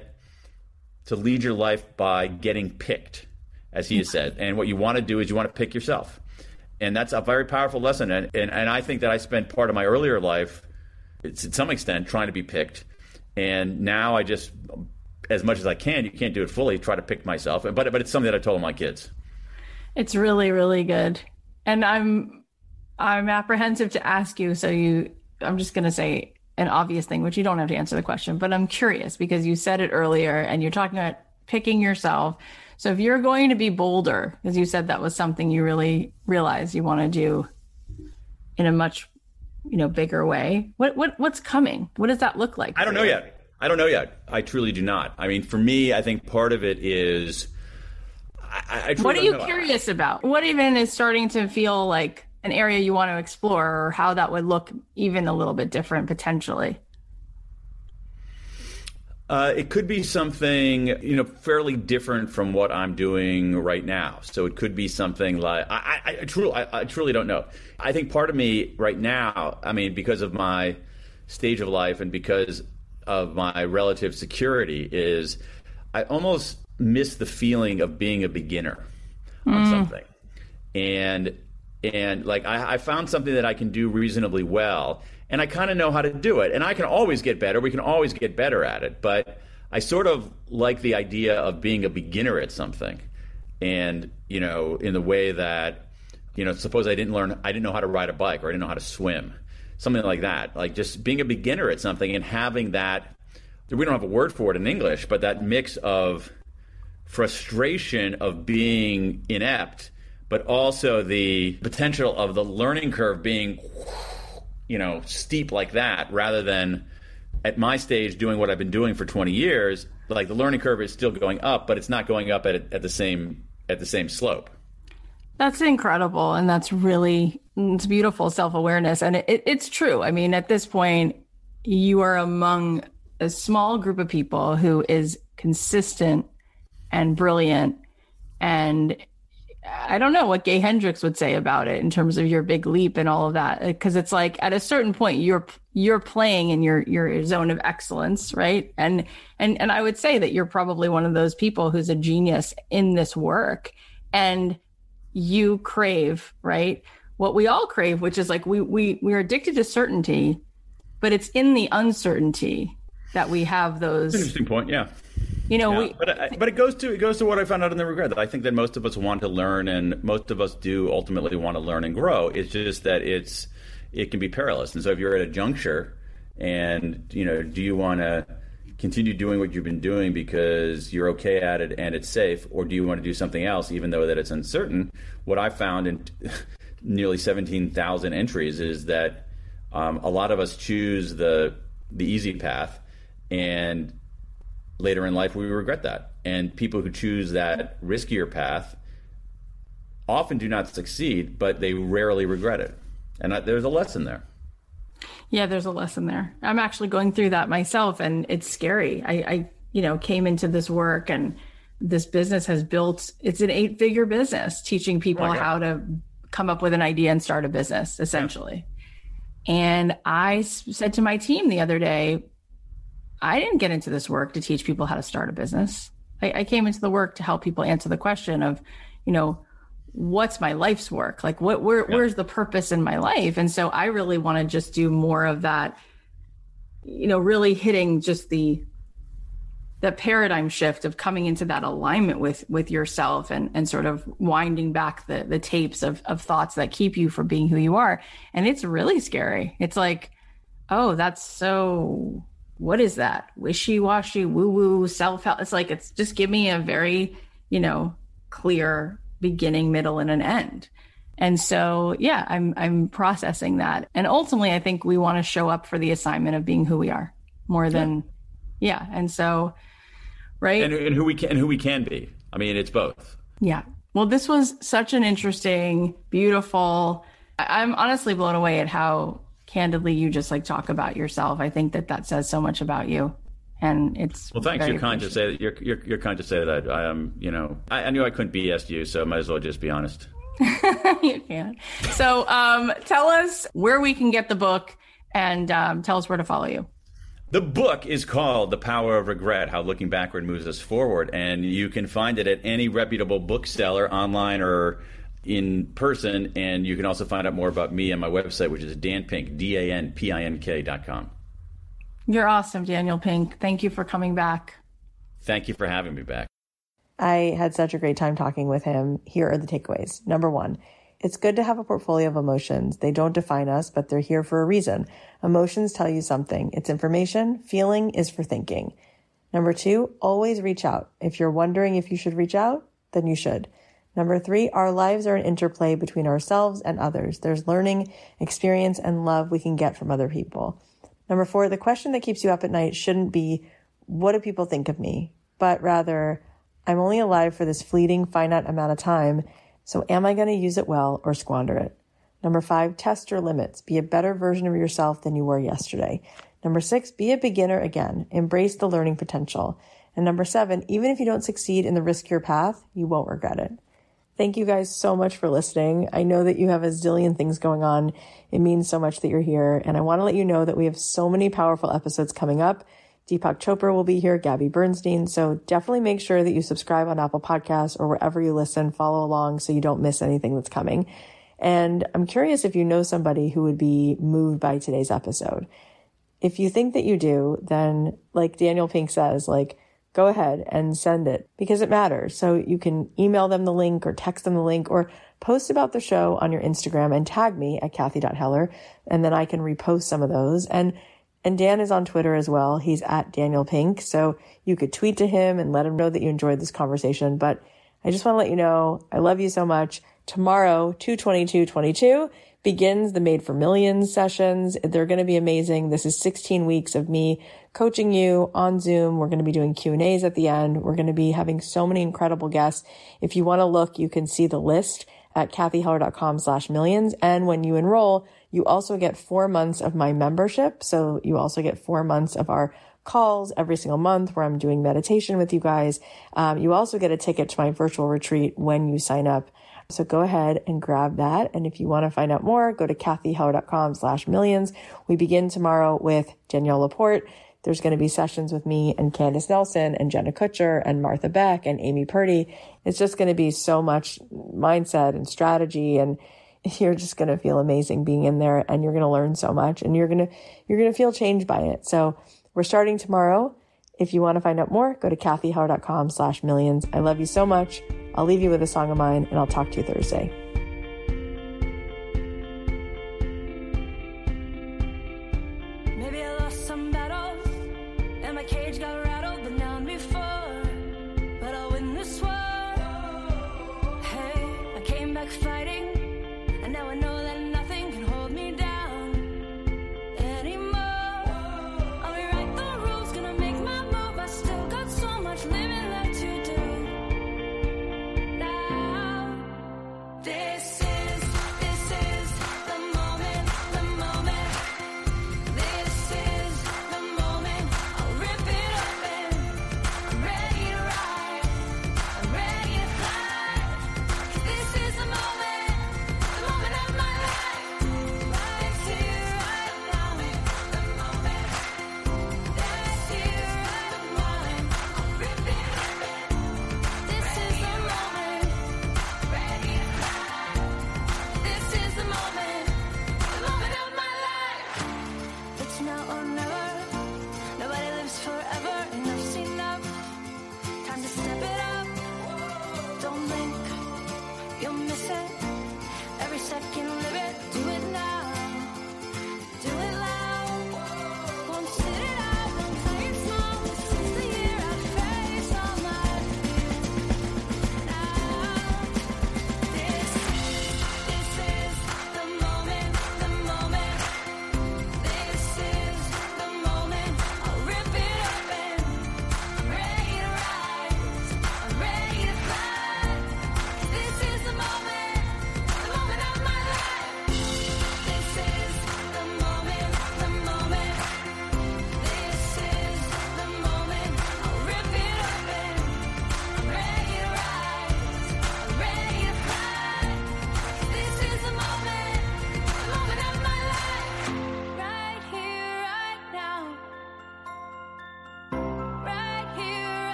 to lead your life by getting picked, as he has said. And what you want to do is you want to pick yourself. And that's a very powerful lesson. And I think that I spent part of my earlier life, to some extent, trying to be picked. And now I just, as much as I can, you can't do it fully, try to pick myself. But it's something that I told my kids. It's really, really good. And I'm apprehensive to ask you. So I'm just going to say an obvious thing, which you don't have to answer the question, but I'm curious because you said it earlier and you're talking about picking yourself. So if you're going to be bolder, because you said that was something you really realized you want to do in a much, bigger way, what's coming? What does that look like? I don't know yet. I don't know yet. I truly do not. I mean, for me, I think part of it is I truly What are don't you know. curious about? What even is starting to feel like an area you want to explore, or how that would look even a little bit different potentially? It could be something, fairly different from what I'm doing right now. So it could be something like I truly don't know. I think part of me right now, I mean, because of my stage of life and because of my relative security, is I almost miss the feeling of being a beginner on something, and like I found something that I can do reasonably well. And I kind of know how to do it. And I can always get better. We can always get better at it. But I sort of like the idea of being a beginner at something. And, in the way that, suppose I didn't know how to ride a bike, or I didn't know how to swim, something like that. Like just being a beginner at something and having that, we don't have a word for it in English, but that mix of frustration of being inept, but also the potential of the learning curve being steep like that, rather than at my stage doing what I've been doing for 20 years, like the learning curve is still going up, but it's not going up at the same slope. That's incredible. And it's beautiful self-awareness. And it's true. I mean, at this point, you are among a small group of people who is consistent and brilliant. And I don't know what Gay Hendricks would say about it in terms of your big leap and all of that, because it's like at a certain point you're playing in your zone of excellence, right? And I would say that you're probably one of those people who's a genius in this work, and you crave, right, what we all crave, which is like we're addicted to certainty, but it's in the uncertainty that we have those. Interesting point, yeah. Yeah. But it goes to what I found out in the regret, that I think that most of us want to learn, and most of us do ultimately want to learn and grow. It's just that it can be perilous. And so if you're at a juncture and, do you want to continue doing what you've been doing because you're okay at it and it's safe, or do you want to do something else even though that it's uncertain? What I found in nearly 17,000 entries is that a lot of us choose the easy path, and later in life, we regret that. And people who choose that riskier path often do not succeed, but they rarely regret it. And there's a lesson there. Yeah, there's a lesson there. I'm actually going through that myself, and it's scary. I came into this work, and this business has built, it's an 8-figure business, teaching people how to come up with an idea and start a business, essentially. Yeah. And I said to my team the other day, I didn't get into this work to teach people how to start a business. I came into the work to help people answer the question of, what's my life's work? Like where's the purpose in my life? And so I really want to just do more of that, really hitting just the paradigm shift of coming into that alignment with yourself, and sort of winding back the tapes of thoughts that keep you from being who you are. And it's really scary. It's like, oh, that's so... what is that? Wishy-washy, woo-woo, self-help. It's like, it's just give me a very, clear beginning, middle, and an end. And so, yeah, I'm processing that. And ultimately, I think we want to show up for the assignment of being who we are more than, And so, right. And who we can be. I mean, it's both. Yeah. Well, this was such an interesting, beautiful, I'm honestly blown away at how candidly you just talk about yourself. I think that says so much about you, and it's thanks. You're kind to say that. You're kind to say that. I am. I knew I couldn't BS you, so I might as well just be honest. You can. So tell us where we can get the book, and tell us where to follow you. The book is called The Power of Regret: How Looking Backward Moves Us Forward, and you can find it at any reputable bookseller, online or in person. And you can also find out more about me on my website, which is danpink, DANPINK.com. You're awesome, Daniel Pink. Thank you for coming back. Thank you for having me back. I had such a great time talking with him. Here are the takeaways. Number 1, it's good to have a portfolio of emotions. They don't define us, but they're here for a reason. Emotions tell you something. It's information. Feeling is for thinking. Number 2, always reach out. If you're wondering if you should reach out, then you should. Number 3, our lives are an interplay between ourselves and others. There's learning, experience, and love we can get from other people. Number 4, the question that keeps you up at night shouldn't be, what do people think of me? But rather, I'm only alive for this fleeting, finite amount of time. So am I going to use it well or squander it? Number 5, test your limits. Be a better version of yourself than you were yesterday. Number 6, be a beginner again. Embrace the learning potential. And number 7, even if you don't succeed in the riskier path, you won't regret it. Thank you guys so much for listening. I know that you have a zillion things going on. It means so much that you're here. And I want to let you know that we have so many powerful episodes coming up. Deepak Chopra will be here, Gabby Bernstein. So definitely make sure that you subscribe on Apple Podcasts or wherever you listen, follow along so you don't miss anything that's coming. And I'm curious if you know somebody who would be moved by today's episode. If you think that you do, then like Daniel Pink says, go ahead and send it because it matters. So you can email them the link or text them the link or post about the show on your Instagram and tag me at Kathy.Heller. And then I can repost some of those. And Dan is on Twitter as well. He's at Daniel Pink. So you could tweet to him and let him know that you enjoyed this conversation. But I just want to let you know, I love you so much. Tomorrow, 2/22/22 begins the Made for Millions sessions. They're going to be amazing. This is 16 weeks of me coaching you on Zoom. We're going to be doing Q&As at the end. We're going to be having so many incredible guests. If you want to look, you can see the list at kathyheller.com/millions. And when you enroll, you also get 4 months of my membership. So you also get 4 months of our calls every single month where I'm doing meditation with you guys. You also get a ticket to my virtual retreat when you sign up. So go ahead and grab that. And if you want to find out more, go to kathyheller.com/millions. We begin tomorrow with Danielle Laporte. There's going to be sessions with me and Candace Nelson and Jenna Kutcher and Martha Beck and Amy Purdy. It's just going to be so much mindset and strategy, and you're just going to feel amazing being in there, and you're going to learn so much, and you're going to feel changed by it. So we're starting tomorrow. If you want to find out more, go to kathyheller.com/millions. I love you so much. I'll leave you with a song of mine, and I'll talk to you Thursday. Maybe I lost some battles and my cage got rattled, but now I'm before.